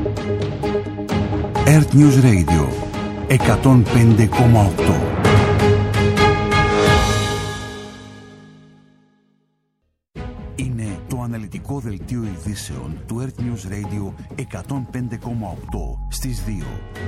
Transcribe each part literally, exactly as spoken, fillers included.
Earth News Radio εκατόν πέντε κόμμα οκτώ. Είναι το αναλυτικό δελτίο ειδήσεων του Earth News Radio εκατόν πέντε κόμμα οκτώ στις δύο.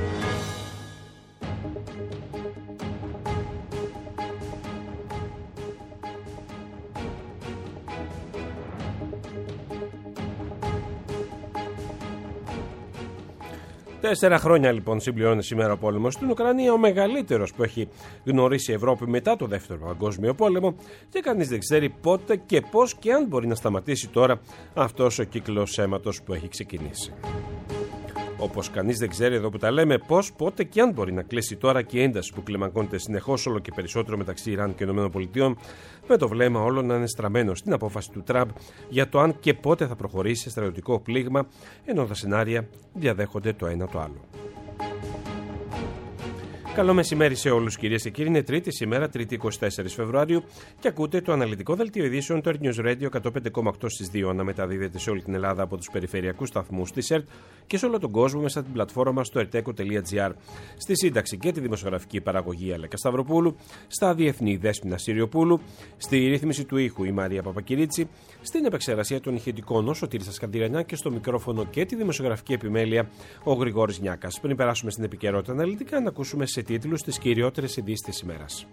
Τέσσερα χρόνια λοιπόν συμπληρώνει σήμερα ο πόλεμος στην Ουκρανία, ο μεγαλύτερος που έχει γνωρίσει η Ευρώπη μετά το Δεύτερο Παγκόσμιο Πόλεμο, και κανείς δεν ξέρει πότε και πώς και αν μπορεί να σταματήσει τώρα αυτός ο κύκλος αίματος που έχει ξεκινήσει. Όπως κανείς δεν ξέρει εδώ που τα λέμε πώς, πότε και αν μπορεί να κλείσει τώρα και η ένταση που κλιμακώνεται συνεχώς όλο και περισσότερο μεταξύ Ιράν και ΗΠΑ, με το βλέμμα όλο να είναι στραμμένο στην απόφαση του Τραμπ για το αν και πότε θα προχωρήσει σε στρατιωτικό πλήγμα, ενώ τα σενάρια διαδέχονται το ένα το άλλο. Καλό μεσημέρι σε όλους, κυρίες και κύριοι. Είναι Τρίτη σήμερα, Τρίτη εικοστή τέταρτη Φεβρουαρίου, και ακούτε το αναλυτικό δελτίο ειδήσεων του Earth News Radio εκατόν πέντε κόμμα οκτώ στις δύο, αναμεταδίδεται σε όλη την Ελλάδα από τους περιφερειακούς σταθμούς της ΕΡΤ και σε όλο τον κόσμο μέσα από την πλατφόρμα μας στο ερτέκο τελεία τζι άρ. Στη σύνταξη και τη δημοσιογραφική παραγωγή Αλέκα Σταυροπούλου, στα διεθνή Δέσποινα Συριοπούλου, στη ρύθμιση του ήχου η Μαρία Παπακυρίτσι, στην επεξεργασία των ηχητικών ο Σωτήρης Ασκαντηρανιά και στο μικρόφωνο και τη δημοσιογραφική επιμέλεια ο Γρηγόρης Νιάκας. Πριν περάσουμε στην επικαιρότητα αναλυτικά, να ακούσουμε σε τίτλους τις κυριότερες ειδήσεις της ημέρας.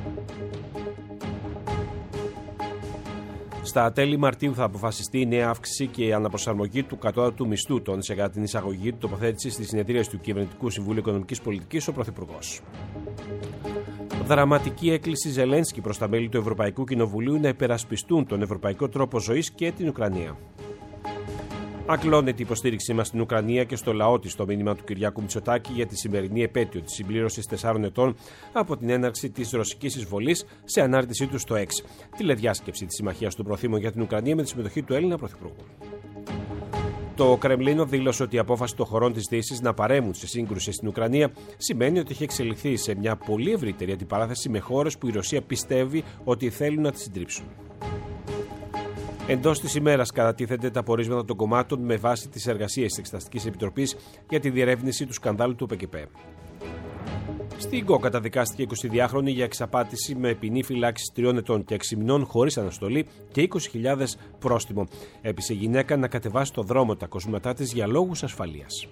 Στα τέλη Μαρτίου θα αποφασιστεί η νέα αύξηση και η αναπροσαρμογή του κατώτατου μισθού, τόνισε κατά την εισαγωγή του τοποθέτηση στη συνεδρίαση του Κυβερνητικού Συμβουλίου Οικονομικής Πολιτικής ο Πρωθυπουργός. Δραματική έκκληση Ζελένσκι προς τα μέλη του Ευρωπαϊκού Κοινοβουλίου να υπερασπιστούν τον ευρωπαϊκό τρόπο ζωής και την Ουκρανία. Ακλώνεται η υποστήριξή μας στην Ουκρανία και στο λαό της το μήνυμα του Κυριάκου Μητσοτάκη για τη σημερινή επέτειο της συμπλήρωσης τεσσάρων ετών από την έναρξη της ρωσικής εισβολής, σε ανάρτησή του στο X. Τηλεδιάσκεψη της Συμμαχίας των Προθήμων για την Ουκρανία με τη συμμετοχή του Έλληνα Πρωθυπουργού. Το Κρεμλίνο δήλωσε ότι η απόφαση των χωρών της Δύσης να παρέμβουν σε σύγκρουση στην Ουκρανία σημαίνει ότι έχει εξελιχθεί σε μια πολύ ευρύτερη αντιπαράθεση με χώρες που η Ρωσία πιστεύει ότι θέλουν να τη συντρίψουν. Εντός της ημέρας κατατίθενται τα πορίσματα των κομμάτων με βάση τις εργασίες της Εξεταστικής Επιτροπής για τη διερεύνηση του σκανδάλου του ΠΚΠ. Στην ΚΟ καταδικάστηκε εικοσιδυάχρονη για εξαπάτηση με ποινή φυλάκισης τριών ετών και έξι μηνών χωρίς αναστολή και είκοσι χιλιάδες πρόστιμο. Έπεισε γυναίκα να κατεβάσει το δρόμο τα κοσμήματά της για λόγους ασφαλείας.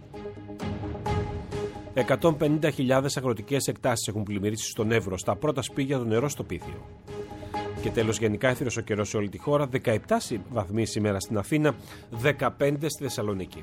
εκατόν πενήντα χιλιάδες αγροτικές εκτάσεις έχουν πλημμυρίσει στον Εύρο, στα πρώτα σπίγια το νερό στο Πίθιο. Και τέλος, γενικά έθυρος ο καιρός σε όλη τη χώρα, δεκαεπτά βαθμοί σήμερα στην Αθήνα, δεκαπέντε στη Θεσσαλονίκη.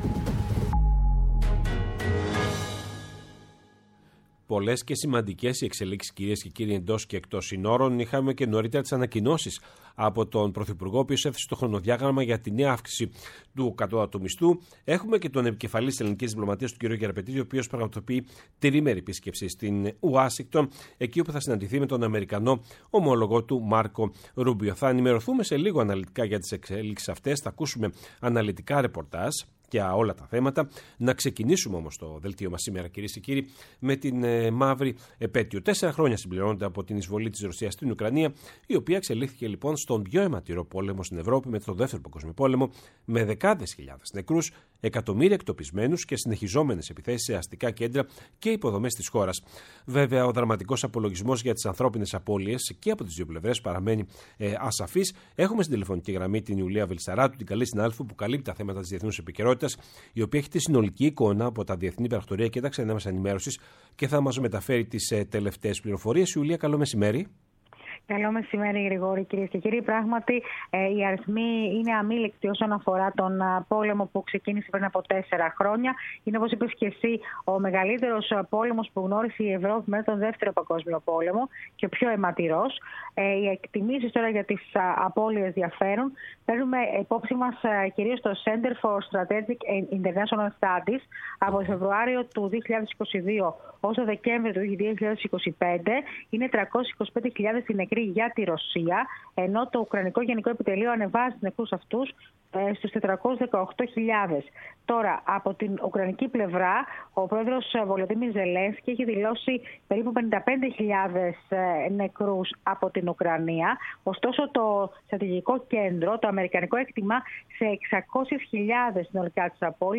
Πολλές και σημαντικές οι εξελίξεις, κυρίες και κύριοι, εντός και εκτός συνόρων. Είχαμε και νωρίτερα τις ανακοινώσεις από τον Πρωθυπουργό, ο οποίος έθεσε το χρονοδιάγραμμα για τη νέα αύξηση του κατώτατου μισθού. Έχουμε και τον επικεφαλής της ελληνικής διπλωματίας, τον κ. Γεραπετίδη, ο οποίος πραγματοποιεί τριήμερη επίσκεψη στην Ουάσιγκτον, εκεί όπου θα συναντηθεί με τον Αμερικανό ομολογό του Μάρκο Ρούμπιο. Θα ενημερωθούμε σε λίγο αναλυτικά για τις εξελίξεις αυτές, θα ακούσουμε αναλυτικά ρεπορτάζ για όλα τα θέματα. Να ξεκινήσουμε όμως το δελτίο μας σήμερα, κυρίες και κύριοι, με την ε, μαύρη επέτειο. Τέσσερα χρόνια συμπληρώνονται από την εισβολή της Ρωσίας στην Ουκρανία, η οποία εξελίχθηκε λοιπόν στον πιο αιματηρό πόλεμο στην Ευρώπη με το Δεύτερο Παγκόσμιο Πόλεμο, με δεκάδες χιλιάδες νεκρούς, εκατομμύρια εκτοπισμένους και συνεχιζόμενες επιθέσεις σε αστικά κέντρα και υποδομές της χώρας. Βέβαια, ο δραματικός απολογισμός για τις ανθρώπινες απώλειες και από τις δύο πλευρές παραμένει ε, ασαφής. Έχουμε στην τηλεφωνική γραμμή την Ιουλία Βελισσαράτου, την καλή συνάδελφο που καλύπτει τα θέματα της διεθνούς επικαιρότητας, η οποία έχει τη συνολική εικόνα από τα διεθνή υπερακτορία και τα ξενά μας ενημέρωσης και θα μας μεταφέρει τις ε, τελευταίες πληροφορίες. Ιουλία, καλό μεσημέρι. Καλό μεσημέρι, Γρηγόρη, κυρίες και κύριοι. Πράγματι, ε, οι αριθμοί είναι αμήλικτοι όσον αφορά τον α, πόλεμο που ξεκίνησε πριν από τέσσερα χρόνια. Είναι, όπως είπες και εσύ, ο μεγαλύτερος πόλεμος που γνώρισε η Ευρώπη μετά τον Δεύτερο Παγκόσμιο Πόλεμο και ο πιο αιματηρός. Ε, οι εκτιμήσεις τώρα για τις α, απώλειες διαφέρουν. Παίρνουμε υπόψη μας κυρίως το Center for Strategic and International Studies από το Φεβρουάριο του δύο χιλιάδες είκοσι δύο ως το Δεκέμβριο του δύο χιλιάδες είκοσι πέντε. Είναι τριακόσιες είκοσι πέντε χιλιάδες οι νεκροί για τη Ρωσία, ενώ το Ουκρανικό Γενικό Επιτελείο ανεβάζει τους νεκρούς αυτούς ε, στους τετρακόσιες δεκαοκτώ χιλιάδες. Τώρα, από την Ουκρανική πλευρά, ο πρόεδρος Βολοντίμιρ Ζελένσκι έχει δηλώσει περίπου πενήντα πέντε χιλιάδες ε, νεκρούς από την Ουκρανία. Ωστόσο, το στρατηγικό κέντρο, το αμερικανικό, εκτιμά σε εξακόσιες χιλιάδες συνολικά τις απώλειες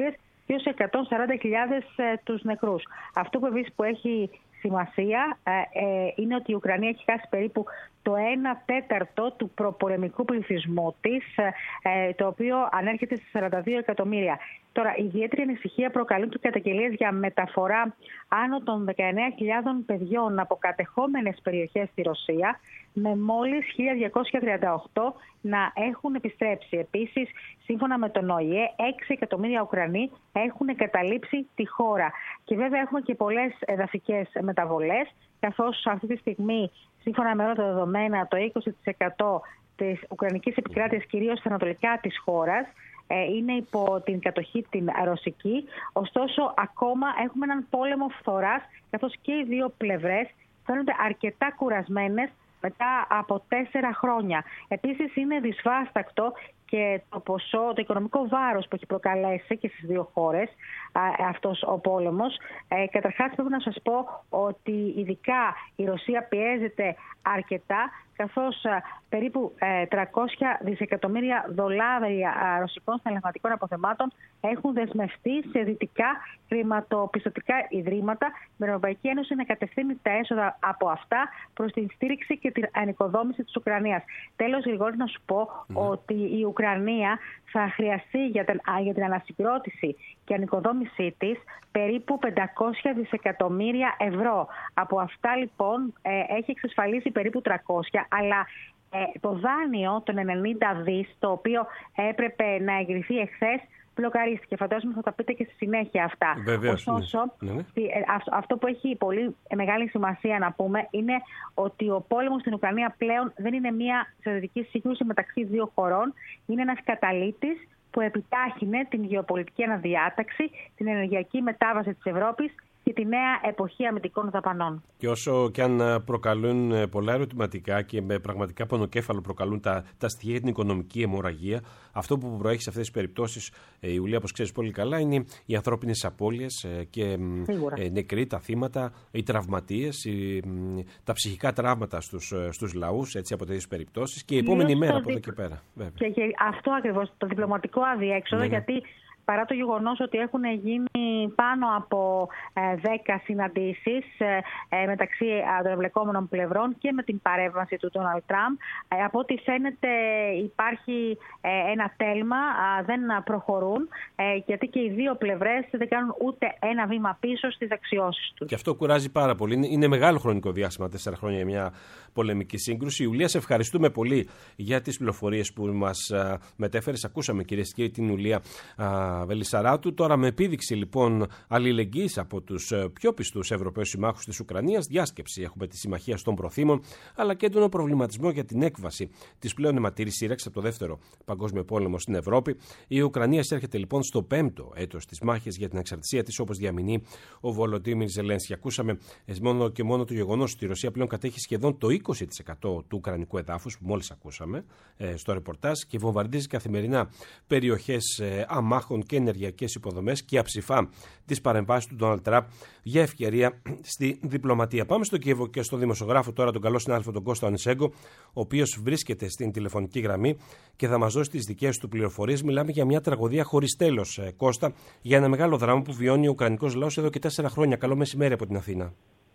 έως εκατόν σαράντα χιλιάδες τους νεκρούς. Αυτό που επίσης που έχει σημασία ε, είναι ότι η Ουκρανία έχει χάσει περίπου το ένα τέταρτο του προπολεμικού πληθυσμού της, ε, το οποίο ανέρχεται σε σαράντα δύο εκατομμύρια. Τώρα, ιδιαίτερη ανησυχία προκαλούν και καταγγελίες για μεταφορά άνω των δεκαεννέα χιλιάδων παιδιών από κατεχόμενες περιοχές στη Ρωσία, με μόλις χίλια διακόσια τριάντα οκτώ να έχουν επιστρέψει. Επίσης, σύμφωνα με τον Ο Η Ε, έξι εκατομμύρια Ουκρανοί έχουν εγκαταλείψει τη χώρα. Και βέβαια έχουμε και πολλές εδαφικές μεταβολές, καθώς αυτή τη στιγμή, σύμφωνα με όλα τα δεδομένα, το είκοσι τοις εκατό της Ουκρανικής επικράτειας, κυρίως στα ανατολικά της χώρας, είναι υπό την κατοχή την ρωσική. Ωστόσο, ακόμα έχουμε έναν πόλεμο φθοράς, καθώς και οι δύο πλευρές φαίνονται αρκετά κουρασμένες μετά από τέσσερα χρόνια. Επίσης, είναι δυσβάστακτο και το ποσό, το οικονομικό βάρος που έχει προκαλέσει και στις δύο χώρες α, αυτός ο πόλεμος. Ε, καταρχάς, πρέπει να σας πω ότι ειδικά η Ρωσία πιέζεται αρκετά, καθώς α, περίπου ε, τριακόσια δισεκατομμύρια δολάρια α, ρωσικών συναλλαγματικών αποθεμάτων έχουν δεσμευτεί σε δυτικά χρηματοπιστωτικά ιδρύματα, με την Ευρωπαϊκή Ένωση να κατευθύνει τα έσοδα από αυτά προς την στήριξη και την ανοικοδόμηση της Ουκρανίας. Τέλος, Γρηγόρη, να σου πω mm. ότι η Ουκρανία θα χρειαστεί για την, για την ανασυγκρότηση και ανοικοδόμησή της περίπου πεντακόσια δισεκατομμύρια ευρώ. Από αυτά, λοιπόν, ε, έχει εξασφαλίσει περίπου τριακόσια, αλλά ε, το δάνειο των ενενήντα δις, το οποίο έπρεπε να εγκριθεί εχθές, μπλοκαρίστηκε. Φαντάζομαι θα τα πείτε και στη συνέχεια αυτά. Βεβαίως, Ωστόσο, ναι. Ναι. αυτό που έχει πολύ μεγάλη σημασία να πούμε είναι ότι ο πόλεμος στην Ουκρανία πλέον δεν είναι μια στρατιωτική σύγκρουση μεταξύ δύο χωρών. Είναι ένας καταλύτης που επιτάχυνε την γεωπολιτική αναδιάταξη, την ενεργειακή μετάβαση της Ευρώπης και τη νέα εποχή αμυντικών δαπανών. Και όσο και αν προκαλούν πολλά ερωτηματικά και με πραγματικά πονοκέφαλο προκαλούν τα, τα στοιχεία για την οικονομική αιμορραγία, αυτό που προέχει σε αυτές τις περιπτώσεις, ε, Ιουλία, όπως ξέρεις πολύ καλά, είναι οι ανθρώπινες απώλειες ε, και ε, νεκροί, τα θύματα, οι τραυματίες, οι, τα ψυχικά τραύματα στους, στους λαούς, έτσι, από τέτοιες περιπτώσεις, και η επόμενη μέρα από εδώ και πέρα. Και, και αυτό ακριβώς, το διπλωματικό αδιέξοδο, ναι, ναι. γιατί παρά το γεγονός ότι έχουν γίνει πάνω από δέκα συναντήσεις ε, μεταξύ των εμπλεκόμενων πλευρών και με την παρέμβαση του Ντόναλντ Τραμπ, ε, από ό,τι φαίνεται υπάρχει ε, ένα τέλμα, ε, δεν προχωρούν, ε, γιατί και οι δύο πλευρές δεν κάνουν ούτε ένα βήμα πίσω στις αξιώσεις τους. Και αυτό κουράζει πάρα πολύ. Είναι, είναι μεγάλο χρονικό διάστημα, τέσσερα χρόνια για μια πολεμική σύγκρουση. Ιουλία, σε ευχαριστούμε πολύ για τις πληροφορίες που μας α, μετέφερες. Ακούσαμε, κυρίες και κύριοι, την Ιουλία Βελισσαράτου. Τώρα, με επίδειξη λοιπόν αλληλεγγύης από τους πιο πιστούς Ευρωπαίους συμμάχους της Ουκρανίας, διάσκεψη έχουμε τη Συμμαχία των Προθήμων, αλλά και έντονο προβληματισμό για την έκβαση της πλέον αιματήρης σύραξης από το Δεύτερο Παγκόσμιο Πόλεμο στην Ευρώπη. Η Ουκρανία εισέρχεται λοιπόν στο πέμπτο έτος της μάχης για την εξαρτησία της, όπως διαμηνεί ο Βολοντίμιρ Ζελένσκι. Ακούσαμε μόνο και μόνο το γεγονός ότι η Ρωσία πλέον κατέχει σχεδόν το είκοσι τοις εκατό του ουκρανικού εδάφους, που μόλις ακούσαμε ε, στο ρεπορτάζ, και βομβαρδίζει καθημερινά περιοχές ε, αμάχων και ενεργειακές υποδομές και αψηφά τις παρεμβάσεις του Ντόναλντ Τραμπ για ευκαιρία στη διπλωματία. Πάμε στο Κίεβο και στο δημοσιογράφο τώρα, τον καλό συνάδελφο τον Κώστα Ονισέγκο, ο οποίος βρίσκεται στην τηλεφωνική γραμμή και θα μας δώσει τις δικές του πληροφορίες. Μιλάμε για μια τραγωδία χωρίς τέλος, ε, Κώστα, για ένα μεγάλο δράμα που βιώνει ο ουκρανικός λαός εδώ και τέσσερα χρόνια. Καλό μεσημέρι από την Αθήνα.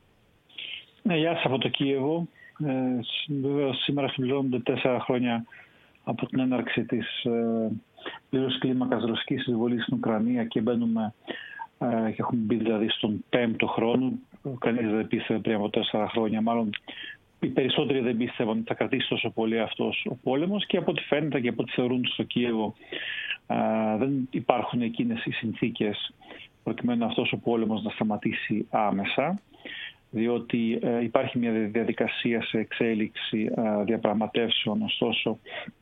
Ναι, γεια σας από το Κίεβο. Ε, Βεβαίως σήμερα συμπληρώνονται τέσσερα χρόνια από την έναρξη της ε, πλήρους κλίμακας ρωσικής εισβολής στην Ουκρανία και μπαίνουμε ε, και έχουμε μπει δηλαδή στον πέμπτο χρόνο. Κανείς δεν πίστευε πριν από τέσσερα χρόνια, μάλλον οι περισσότεροι δεν πίστευαν ότι θα κρατήσει τόσο πολύ αυτός ο πόλεμος, και από ό,τι φαίνεται και από ό,τι θεωρούν στο Κίεβο ε, δεν υπάρχουν εκείνες οι συνθήκες προκειμένου αυτός ο πόλεμος να σταματήσει άμεσα, διότι ε, υπάρχει μια διαδικασία σε εξέλιξη ε, διαπραγματεύσεων. Ωστόσο,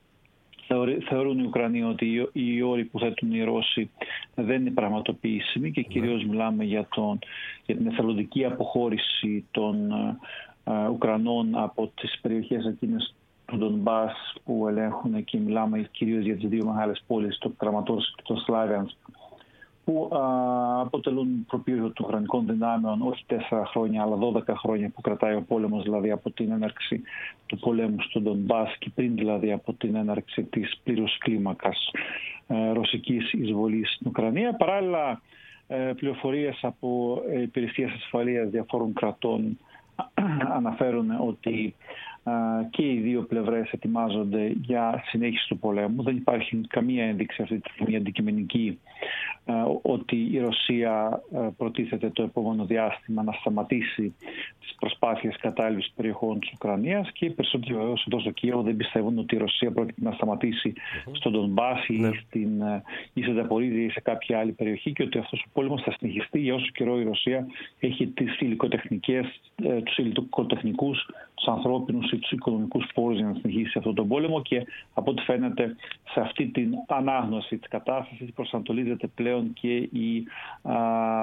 θεωρούν οι Ουκρανοί ότι οι, οι όροι που θέτουν οι Ρώσοι δεν είναι πραγματοποιήσιμοι, και κυρίως μιλάμε για, τον, για την εθελοντική αποχώρηση των ε, Ουκρανών από τις περιοχές εκείνες του Ντονμπάς που ελέγχουν, και μιλάμε κυρίως για τις δύο μεγάλες πόλεις, το Κραματόρσκ και το Σλάβιανσκ, που α, αποτελούν προπύργιο των ουκρανικών δυνάμεων όχι τέσσερα χρόνια αλλά δώδεκα χρόνια που κρατάει ο πόλεμος, δηλαδή από την έναρξη του πολέμου στον Ντονμπάς και πριν δηλαδή από την έναρξη της πλήρους κλίμακας ρωσικής εισβολής στην Ουκρανία. Παράλληλα, πληροφορίες από υπηρεσίες ασφαλείας διαφόρων κρατών αναφέρουν ότι και οι δύο πλευρές ετοιμάζονται για συνέχιση του πολέμου. Δεν υπάρχει καμία ένδειξη αυτή τη στιγμή αντικειμενική ότι η Ρωσία προτίθεται το επόμενο διάστημα να σταματήσει τις προσπάθειες κατάληψης περιοχών της Ουκρανίας, και οι περισσότεροι βεβαίως εδώ στο Κίεβο δεν πιστεύουν ότι η Ρωσία πρόκειται να σταματήσει mm-hmm. στον Ντονμπάς ή, mm-hmm. στην, ή σε Ζαπορίζια ή σε κάποια άλλη περιοχή, και ότι αυτός ο πόλεμος θα συνεχιστεί για όσο καιρό η Ρωσία έχει τις υλικοτεχνικές, τους υλικοτεχνικούς, τους ανθρώπινους ή τους οικονομικούς πόρους για να συνεχίσει αυτόν τον πόλεμο. Και από ό,τι φαίνεται σε αυτή την ανάγνωση της κατάστασης προσανατολίζεται πλέον και η α,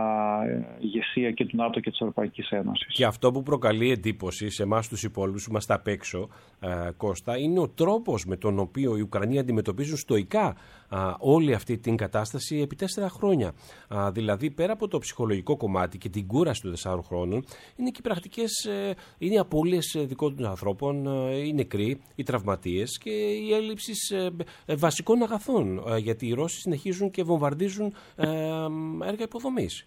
ηγεσία και του ΝΑΤΟ και της Ευρωπαϊκής Ένωσης. Και αυτό που προκαλεί εντύπωση σε εμάς τους υπόλοιπους που είμαστε απ' έξω, α, Κώστα, είναι ο τρόπος με τον οποίο οι Ουκρανοί αντιμετωπίζουν στοικά α, όλη αυτή την κατάσταση επί τέσσερα χρόνια. Α, δηλαδή, πέρα από το ψυχολογικό κομμάτι και την κούραση των τεσσάρων χρόνων, είναι και οι πρακτικές, ε, είναι οι απώλειες δικών των ανθρώπων, ε, οι νεκροί, οι τραυματίες και η έλλειψη ε, βασικών αγαθών. Ε, γιατί οι Ρώσοι συνεχίζουν και βομβαρδίζουν ε, έργα υποδομής.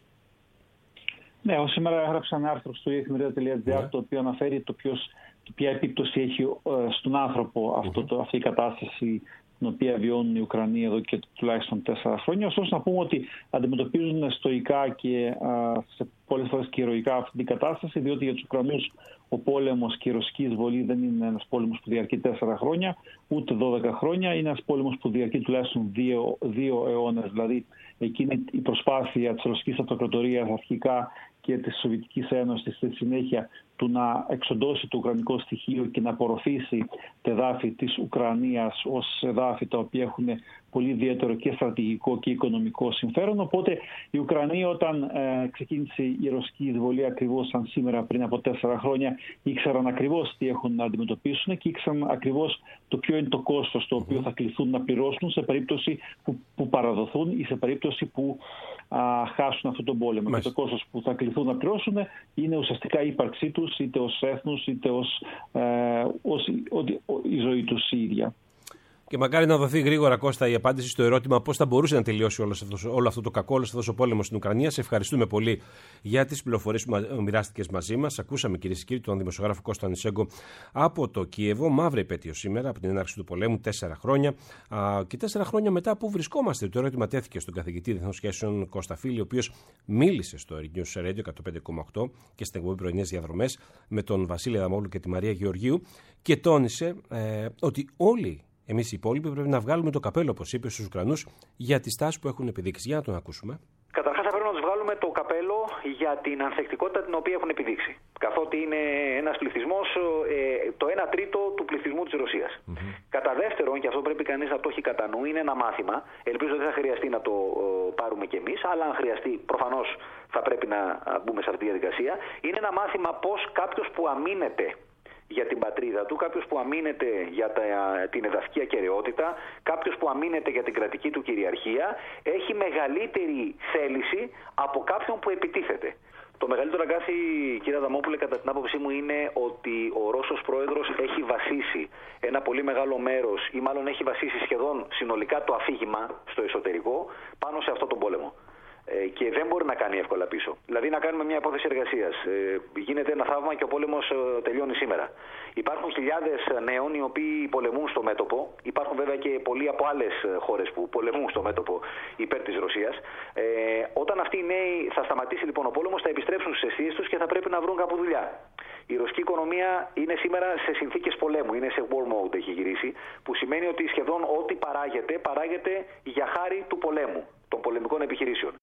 Ναι, εγώ σήμερα έγραψα ένα άρθρο στο εφημερίδα τελεία τζι άρ, yeah. το οποίο αναφέρει το ποιος, το ποια επίπτωση έχει ε, στον άνθρωπο αυτό, mm-hmm. το, αυτή η κατάσταση την οποία βιώνουν οι Ουκρανοί εδώ και τουλάχιστον τέσσερα χρόνια. Ωστόσο, να πούμε ότι αντιμετωπίζουν στοικά και α, σε πολλές φορές και ηρωικά αυτή την κατάσταση, διότι για τους Ουκρανούς ο πόλεμος και η ρωσική εισβολή δεν είναι ένας πόλεμος που διαρκεί τέσσερα χρόνια, ούτε δώδεκα χρόνια. Είναι ένας πόλεμος που διαρκεί τουλάχιστον δύο, δύο αιώνες. Δηλαδή, εκείνη η προσπάθεια της ρωσικής αυτοκρατορίας αρχικά και της Σοβιετικής Ένωσης στη συνέχεια του να εξοντώσει το ουκρανικό στοιχείο και να απορροφήσει τα εδάφη της Ουκρανίας ως εδάφη τα οποία έχουν πολύ ιδιαίτερο και στρατηγικό και οικονομικό συμφέρον. Οπότε οι Ουκρανοί, όταν ε, ξεκίνησε η ρωσική εισβολή ακριβώς σαν σήμερα πριν από τέσσερα χρόνια, ήξεραν ακριβώς τι έχουν να αντιμετωπίσουν και ήξεραν ακριβώς το ποιο είναι το κόστος το οποίο θα κληθούν να πληρώσουν σε περίπτωση που, που παραδοθούν ή σε περίπτωση που α, χάσουν αυτόν τον πόλεμο. Και το κόστος που θα κληθούν να πληρώσουν είναι ουσιαστικά η ύπαρξή τους, είτε ως έθνους, είτε ως, ε, ως η, η ζωή τους η ίδια. Και μακάρι να δοθεί γρήγορα, Κώστα, η απάντηση στο ερώτημα πώς θα μπορούσε να τελειώσει όλο αυτό, όλο αυτό το κακό, όλο αυτό ο πόλεμος στην Ουκρανία. Σε ευχαριστούμε πολύ για τις πληροφορίες που μοιράστηκες μαζί μας. Ακούσαμε, κυρίες και κύριοι, τον δημοσιογράφο Κώστα Ανισέγκο από το Κίεβο. Μαύρη επέτειο σήμερα από την έναρξη του πολέμου, τέσσερα χρόνια. Α, και τέσσερα χρόνια μετά που βρισκόμαστε. Το ερώτημα τέθηκε στον καθηγητή Διεθνών Σχέσεων Κώστα Φίλη, ο οποίος μίλησε στο News Radio εκατόν πέντε κόμμα οκτώ και στην εκπομπή Πρωινές Διαδρομές με τον Βασίλη Αδαμόπουλο και τη Μαρία Γεωργίου και τόνισε ε, ότι όλοι εμείς οι υπόλοιποι πρέπει να βγάλουμε το καπέλο, όπως είπε, στους Ουκρανούς για τις τάσεις που έχουν επιδείξει. Για να τον ακούσουμε. Καταρχάς, θα πρέπει να τους βγάλουμε το καπέλο για την ανθεκτικότητα την οποία έχουν επιδείξει. Καθότι είναι ένας πληθυσμός, ε, το ένα τρίτο του πληθυσμού της Ρωσίας. Mm-hmm. Κατά δεύτερον, και αυτό πρέπει κανείς να το έχει κατά νου, είναι ένα μάθημα. Ελπίζω ότι δεν θα χρειαστεί να το ε, πάρουμε κι εμείς, αλλά αν χρειαστεί, προφανώς θα πρέπει να μπούμε σε αυτή τη διαδικασία. Είναι ένα μάθημα πώς κάποιος που αμήνεται για την πατρίδα του, κάποιος που αμήνεται για τα, την εδαφική ακεραιότητα, κάποιος που αμήνεται για την κρατική του κυριαρχία, έχει μεγαλύτερη θέληση από κάποιον που επιτίθεται. Το μεγαλύτερο αγκάθι, κύριε Αδαμόπουλε, κατά την άποψή μου, είναι ότι ο Ρώσος πρόεδρος έχει βασίσει ένα πολύ μεγάλο μέρος, ή μάλλον έχει βασίσει σχεδόν συνολικά το αφήγημα στο εσωτερικό πάνω σε αυτόν τον πόλεμο. Ε, και δεν μπορεί να κάνει εύκολα πίσω. Δηλαδή, να κάνουμε μια υπόθεση εργασίας. Ε, γίνεται ένα θαύμα και ο πόλεμος ε, τελειώνει σήμερα. Υπάρχουν χιλιάδες νέων οι οποίοι πολεμούν στο μέτωπο. Υπάρχουν βέβαια και πολλοί από άλλες χώρες που πολεμούν στο μέτωπο υπέρ της Ρωσίας. Ε, όταν αυτοί οι νέοι θα σταματήσει λοιπόν ο πόλεμος, θα επιστρέψουν στις αιστείες τους και θα πρέπει να βρουν κάπου δουλειά. Η ρωσική οικονομία είναι σήμερα σε συνθήκες πολέμου, είναι σε war mode, έχει γυρίσει, που σημαίνει ότι σχεδόν ό,τι παράγεται, παράγεται για χάρη του πολέμου, των πολεμικών επιχειρήσεων.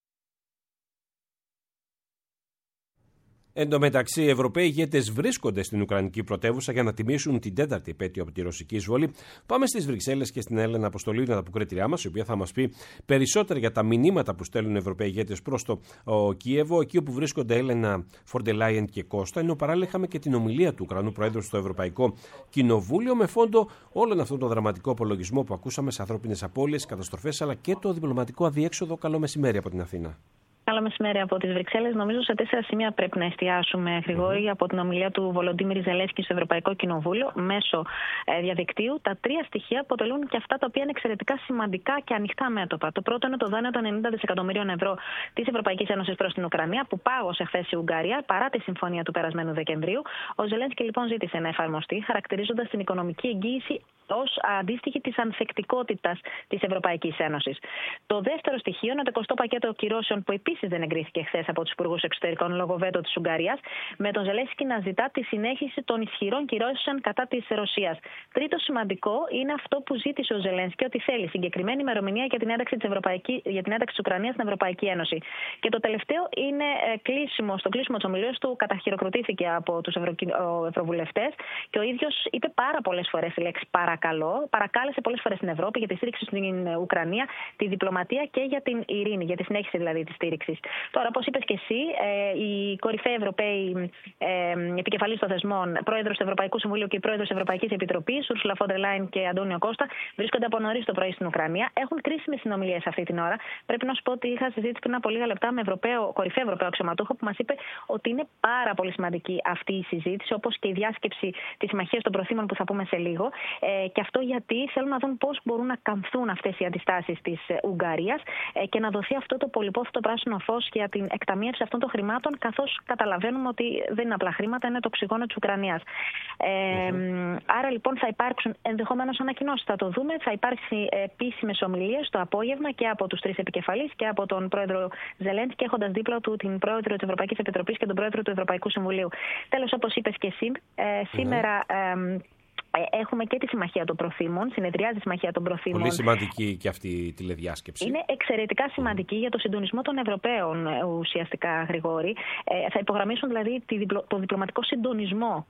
Εν τω μεταξύ, οι Ευρωπαίοι ηγέτες βρίσκονται στην Ουκρανική πρωτεύουσα για να τιμήσουν την τέταρτη επέτειο από τη ρωσική εισβολή. Πάμε στις Βρυξέλλες και στην Έλενα Αποστολή, την ανταποκρίτριά μας, η οποία θα μας πει περισσότερα για τα μηνύματα που στέλνουν οι Ευρωπαίοι ηγέτες προς το ο, Κίεβο. Εκεί όπου βρίσκονται Έλενα Φορντελάιεν και Κώστα, ενώ παράλληλα είχαμε και την ομιλία του Ουκρανού Προέδρου στο Ευρωπαϊκό Κοινοβούλιο, με φόντο όλον αυτόν τον δραματικό απολογισμό που ακούσαμε σε ανθρώπινες απώλειες, καταστροφές, αλλά και το διπλωματικό αδιέξοδο. Καλό μεσημέρι από την Αθήνα. Καλό μεσημέρι από τις Βρυξέλλες. Νομίζω σε τέσσερα σημεία πρέπει να εστιάσουμε, Γρηγόρη, mm-hmm. από την ομιλία του Βολοντίμιρ Ζελένσκι στο Ευρωπαϊκό Κοινοβούλιο μέσω ε, διαδικτύου. Τα τρία στοιχεία αποτελούν και αυτά τα οποία είναι εξαιρετικά σημαντικά και ανοιχτά μέτωπα. Το πρώτο είναι το δάνειο των ενενήντα δισεκατομμυρίων ευρώ της Ευρωπαϊκής Ένωσης προς την Ουκρανία, που πάγωσε χθες η Ουγγαρία παρά τη συμφωνία του περασμένου Δεκεμβρίου. Ο Ζελένσκι λοιπόν ζήτησε να εφαρμοστεί, χαρακτηρίζοντας την οικονομική εγγύηση ως αντίστοιχη της ανθεκτικότητας της Ευρωπαϊκής Ένωσης. Το δεύτερο στοιχείο είναι το εικοστό πακέτο κυρώσεων, που επίσης δεν εγκρίθηκε χθες από τους υπουργούς εξωτερικών λόγω βέτο της Ουγγαρίας, με τον Ζελένσκι να ζητά τη συνέχιση των ισχυρών κυρώσεων κατά της Ρωσίας. Τρίτο σημαντικό είναι αυτό που ζήτησε ο Ζελένσκι, ότι θέλει συγκεκριμένη ημερομηνία για την ένταξη της Ευρωπαϊκής, για την ένταξη της Ουκρανίας στην Ευρωπαϊκή Ένωση. Και το τελευταίο είναι κλείσιμο, στο κλείσιμο της ομιλίας του καταχειροκροτήθηκε από τους ευρωβουλευτές και ο ίδιος είπε πάρα πολλές φορές τη λέξη παρακαλώ. Καλό. Παρακάλεσε πολλές φορές στην Ευρώπη για τη στήριξη στην Ουκρανία, τη διπλωματία και για την ειρήνη, για τη συνέχιση δηλαδή της στήριξης. Τώρα, όπως είπες και εσύ, ε, οι κορυφαίοι Ευρωπαίοι ε, επικεφαλής των θεσμών, πρόεδρος του Ευρωπαϊκού Συμβουλίου και πρόεδρος της Ευρωπαϊκής Επιτροπής, Ούρσουλα φον ντερ Λάιεν και Αντώνιο Κώστα, βρίσκονται από νωρίς το πρωί στην Ουκρανία. Έχουν κρίσιμες συνομιλίες αυτή την ώρα. Πρέπει να σου πω ότι είχα συζήτηση πριν από λίγα λεπτά με Ευρωπαίο, κορυφαίο Ευρωπαίο αξιωματούχο που μας είπε ότι είναι πάρα πολύ σημαντική αυτή η συζήτηση, όπως και η διάσκεψη της Συμμαχίας των Προθήμων που θα πούμε σε λίγο. Ε, Και αυτό γιατί θέλουν να δουν πώς μπορούν να καμφθούν αυτές οι αντιστάσεις της Ουγγαρίας και να δοθεί αυτό το πολυπόθητο πράσινο φως για την εκταμείευση αυτών των χρημάτων, καθώς καταλαβαίνουμε ότι δεν είναι απλά χρήματα, είναι το οξυγόνο της Ουκρανίας. Ε, mm-hmm. Άρα λοιπόν θα υπάρξουν ενδεχομένως ανακοινώσεις, θα το δούμε. Θα υπάρξει επίσημες ομιλίες το απόγευμα και από τους τρεις επικεφαλείς και από τον πρόεδρο Ζελένσκι, έχοντας δίπλα του την πρόεδρο της Ευρωπαϊκής Επιτροπής και τον πρόεδρο του Ευρωπαϊκού Συμβουλίου. Τέλος, όπως είπες και εσύ, ε, σήμερα. Mm-hmm. Ε, Έχουμε και τη Συμμαχία των Προθήμων, συνεδριάζει η Συμμαχία των Προθήμων. Πολύ σημαντική και αυτή η τηλεδιάσκεψη. Είναι εξαιρετικά σημαντική mm. για το συντονισμό των Ευρωπαίων, ουσιαστικά, Γρηγόρη. Ε, θα υπογραμμίσουν δηλαδή τη διπλω, το διπλωματικό συντονισμό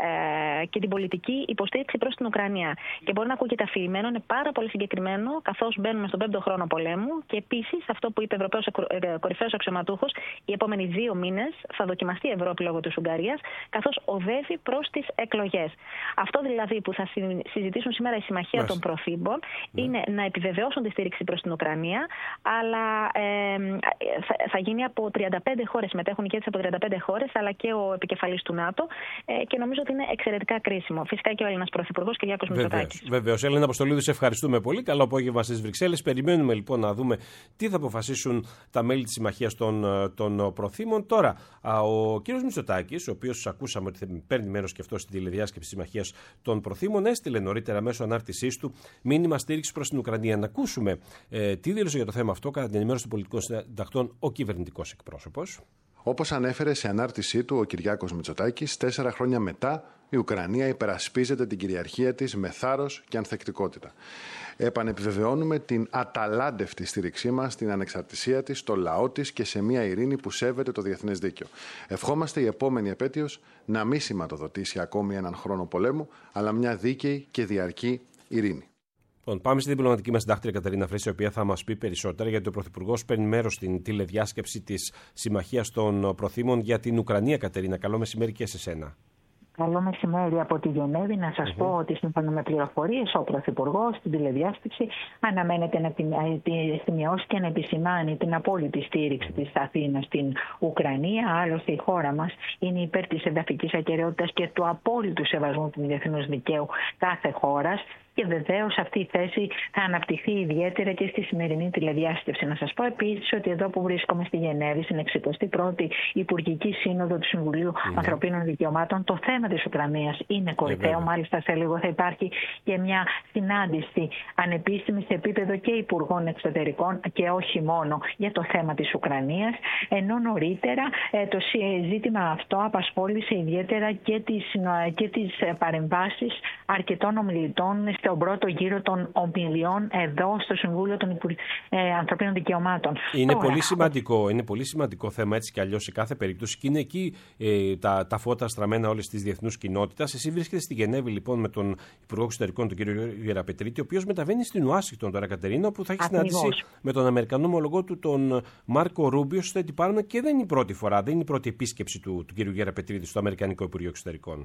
ε, και την πολιτική υποστήριξη προς την Ουκρανία. Και μπορεί να ακούγεται αφηρημένο, είναι πάρα πολύ συγκεκριμένο, καθώς μπαίνουμε στον πέμπτο χρόνο πολέμου. Και επίσης, αυτό που είπε Ευρωπαίος κορυφαίος αξιωματούχος, οι επόμενοι δύο μήνες θα δοκιμαστεί η Ευρώπη λόγω της Ουγγαρίας, καθώς οδεύει προς τις εκλογές. Αυτό δηλαδή που θα συζητήσουν σήμερα η Συμμαχία Μάλιστα. των Προθύμπων ναι. είναι να επιβεβαιώσουν τη στήριξη προς την Ουκρανία, αλλά ε, θα, θα γίνει από τριάντα πέντε χώρες, συμμετέχουν ηγέτες από τριάντα πέντε χώρες, αλλά και ο επικεφαλής του ΝΑΤΟ, ε, και νομίζω ότι είναι εξαιρετικά κρίσιμο. Φυσικά και ο Έλληνας Πρωθυπουργός Κυριάκος Μητσοτάκης. Βεβαίως. Έλληνα Αποστολίδου, σε ευχαριστούμε πολύ. Καλό απόγευμα στις Βρυξέλλες. Περιμένουμε λοιπόν να δούμε τι θα αποφασίσουν τα μέλη της Συμμαχίας των, των Προθύμων. Τώρα, ο κ. Μητσοτάκης, ο οποίος ακούσαμε ότι θα παίρνει μέρος και αυτό στην τηλεδιάσκεψη της Συμμαχίας των Προθήμων, έστειλε νωρίτερα μέσω ανάρτησής του μήνυμα στήριξη προς την Ουκρανία. Να ακούσουμε ε, τι δήλωσε για το θέμα αυτό κατά την ενημέρωση των πολιτικών συντακτών ο κυβερνητικός εκπρόσωπος. Όπως ανέφερε σε ανάρτησή του ο Κυριάκος Μητσοτάκης, τέσσερα χρόνια μετά η Ουκρανία υπερασπίζεται την κυριαρχία της με θάρρος και ανθεκτικότητα. Επανεπιβεβαιώνουμε την αταλάντευτη στήριξή μας στην ανεξαρτησία της, στο λαό της και σε μια ειρήνη που σέβεται το διεθνές δίκαιο. Ευχόμαστε η επόμενη επέτειος να μην σηματοδοτήσει ακόμη έναν χρόνο πολέμου, αλλά μια δίκαιη και διαρκή ειρήνη. Λοιπόν, πάμε στη διπλωματική μας συντάκτρια Κατερίνα Φρέση, η οποία θα μας πει περισσότερα, γιατί ο Πρωθυπουργός παίρνει μέρος στην τηλεδιάσκεψη της Συμμαχίας των Προθήμων για την Ουκρανία. Κατερίνα, καλό μεσημέρι και σε σένα. Καλό μεσημέρι από τη Γενέβη. Να σας mm-hmm. πω ότι σύμφωνα με πληροφορίες ο Πρωθυπουργός στην τηλεδιάσκεψη αναμένεται να σημειώσει και να επισημάνει την απόλυτη στήριξη της Αθήνας στην Ουκρανία. Άλλωστε η χώρα μας είναι υπέρ της εδαφικής ακεραιότητας και του απόλυτου σεβασμού του διεθνούς δικαίου κάθε χώρας. Και βεβαίως αυτή η θέση θα αναπτυχθεί ιδιαίτερα και στη σημερινή τηλεδιάσκεψη. Να σας πω επίσης ότι εδώ που βρίσκομαι στη Γενέβη, στην εξηκοστή πρώτη Υπουργική Σύνοδο του Συμβουλίου mm. Ανθρωπίνων Δικαιωμάτων, το θέμα της Ουκρανίας είναι κορυφαίο. Mm. Μάλιστα σε λίγο θα υπάρχει και μια συνάντηση ανεπίσημη σε επίπεδο και Υπουργών Εξωτερικών και όχι μόνο για το θέμα της Ουκρανίας. Ενώ νωρίτερα το ζήτημα αυτό απασχόλησε ιδιαίτερα και τις, και τις παρεμβάσεις αρκετών ομιλητών στον πρώτο γύρο των ομιλιών εδώ στο Συμβούλιο των Υπουργ... ε, Ανθρωπίνων Δικαιωμάτων. Είναι Τώρα, πολύ σημαντικό, είναι πολύ σημαντικό θέμα έτσι κι αλλιώς σε κάθε περίπτωση και είναι εκεί ε, τα, τα φώτα στραμμένα όλες τις διεθνούς κοινότητας. Εσύ βρίσκεσαι στη Γενέβη λοιπόν με τον Υπουργό Εξωτερικών, τον κύριο Γεραπετρίτη, ο οποίος μεταβαίνει στην Ουάσιγκτον τώρα, Κατερίνα, όπου θα έχει συναντήσει με τον Αμερικανό ομολογό του, τον Μάρκο Ρούμπιο, στο State Department, και δεν είναι η πρώτη φορά, δεν είναι η πρώτη επίσκεψη του, του κύριου Γεραπετρίτη στο Αμερικανικό Υπουργείο Εξωτερικών.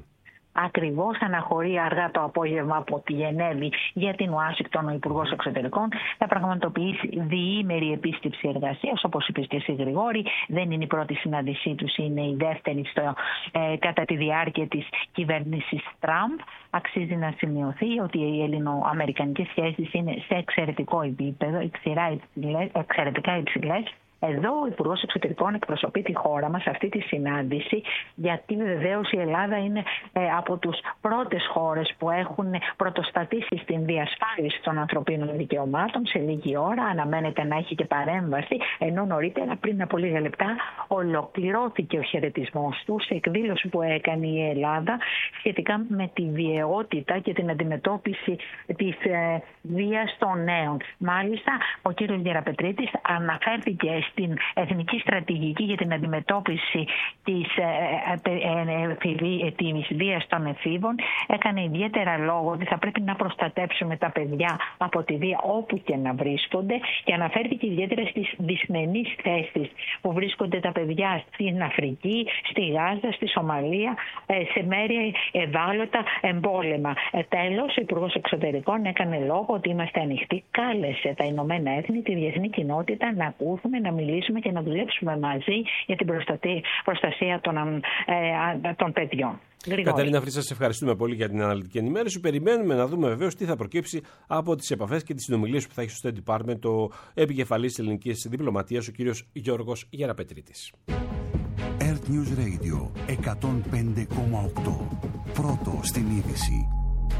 Ακριβώς αναχωρεί αργά το απόγευμα από τη Γενέβη για την Ουάσιγκτον ο Υπουργός Εξωτερικών. Θα πραγματοποιήσει διήμερη επίσκεψη εργασίας, όπως είπες και εσύ, Γρηγόρη. Δεν είναι η πρώτη συνάντησή τους, είναι η δεύτερη στο, ε, κατά τη διάρκεια της κυβέρνησης Τραμπ. Αξίζει να σημειωθεί ότι οι ελληνοαμερικανικές σχέσεις είναι σε εξαιρετικό επίπεδο, εξαιρετικά υψηλές. Εδώ ο Υπουργός Εξωτερικών εκπροσωπεί τη χώρα μας σε αυτή τη συνάντηση, γιατί βεβαίως η Ελλάδα είναι ε, από τους πρώτες χώρες που έχουν πρωτοστατήσει στην διασφάλιση των ανθρωπίνων δικαιωμάτων. Σε λίγη ώρα αναμένεται να έχει και παρέμβαση, ενώ νωρίτερα, πριν από λίγα λεπτά, ολοκληρώθηκε ο χαιρετισμός του σε εκδήλωση που έκανε η Ελλάδα σχετικά με τη βιαιότητα και την αντιμετώπιση της ε, βίας των νέων. Μάλιστα, ο κ. Γεραπετρίτης αναφέρθηκε στην Εθνική Στρατηγική για την αντιμετώπιση της, ε, ε, ε, της βίας των εφήβων. Έκανε ιδιαίτερα λόγο ότι θα πρέπει να προστατέψουμε τα παιδιά από τη βία όπου και να βρίσκονται, και αναφέρθηκε ιδιαίτερα στις δυσμενείς θέσεις που βρίσκονται τα παιδιά στην Αφρική, στη Γάζα, στη Σομαλία, ε, σε μέρη ευάλωτα εμπόλεμα. Ε, τέλος, ο Υπουργός Εξωτερικών έκανε λόγο ότι είμαστε ανοιχτοί, κάλεσε τα Ηνωμένα Έθνη, τη διεθνή κοινότητα, να ακούσουμε, να μιλήσουμε και να δουλέψουμε μαζί για την προστασία των, ε, των παιδιών. Γρηγόρη. Καταρίνα Φρύσα, σας ευχαριστούμε πολύ για την αναλυτική ενημέρωση. Περιμένουμε να δούμε βεβαίως τι θα προκύψει από τις επαφές και τις συνομιλίες που θα έχει στο State Department ο επικεφαλής της ελληνικής διπλωματίας, ο κύριος Γιώργος Γεραπετρίτης. Earth News Radio εκατόν πέντε κόμμα οκτώ. Πρώτο στην είδηση.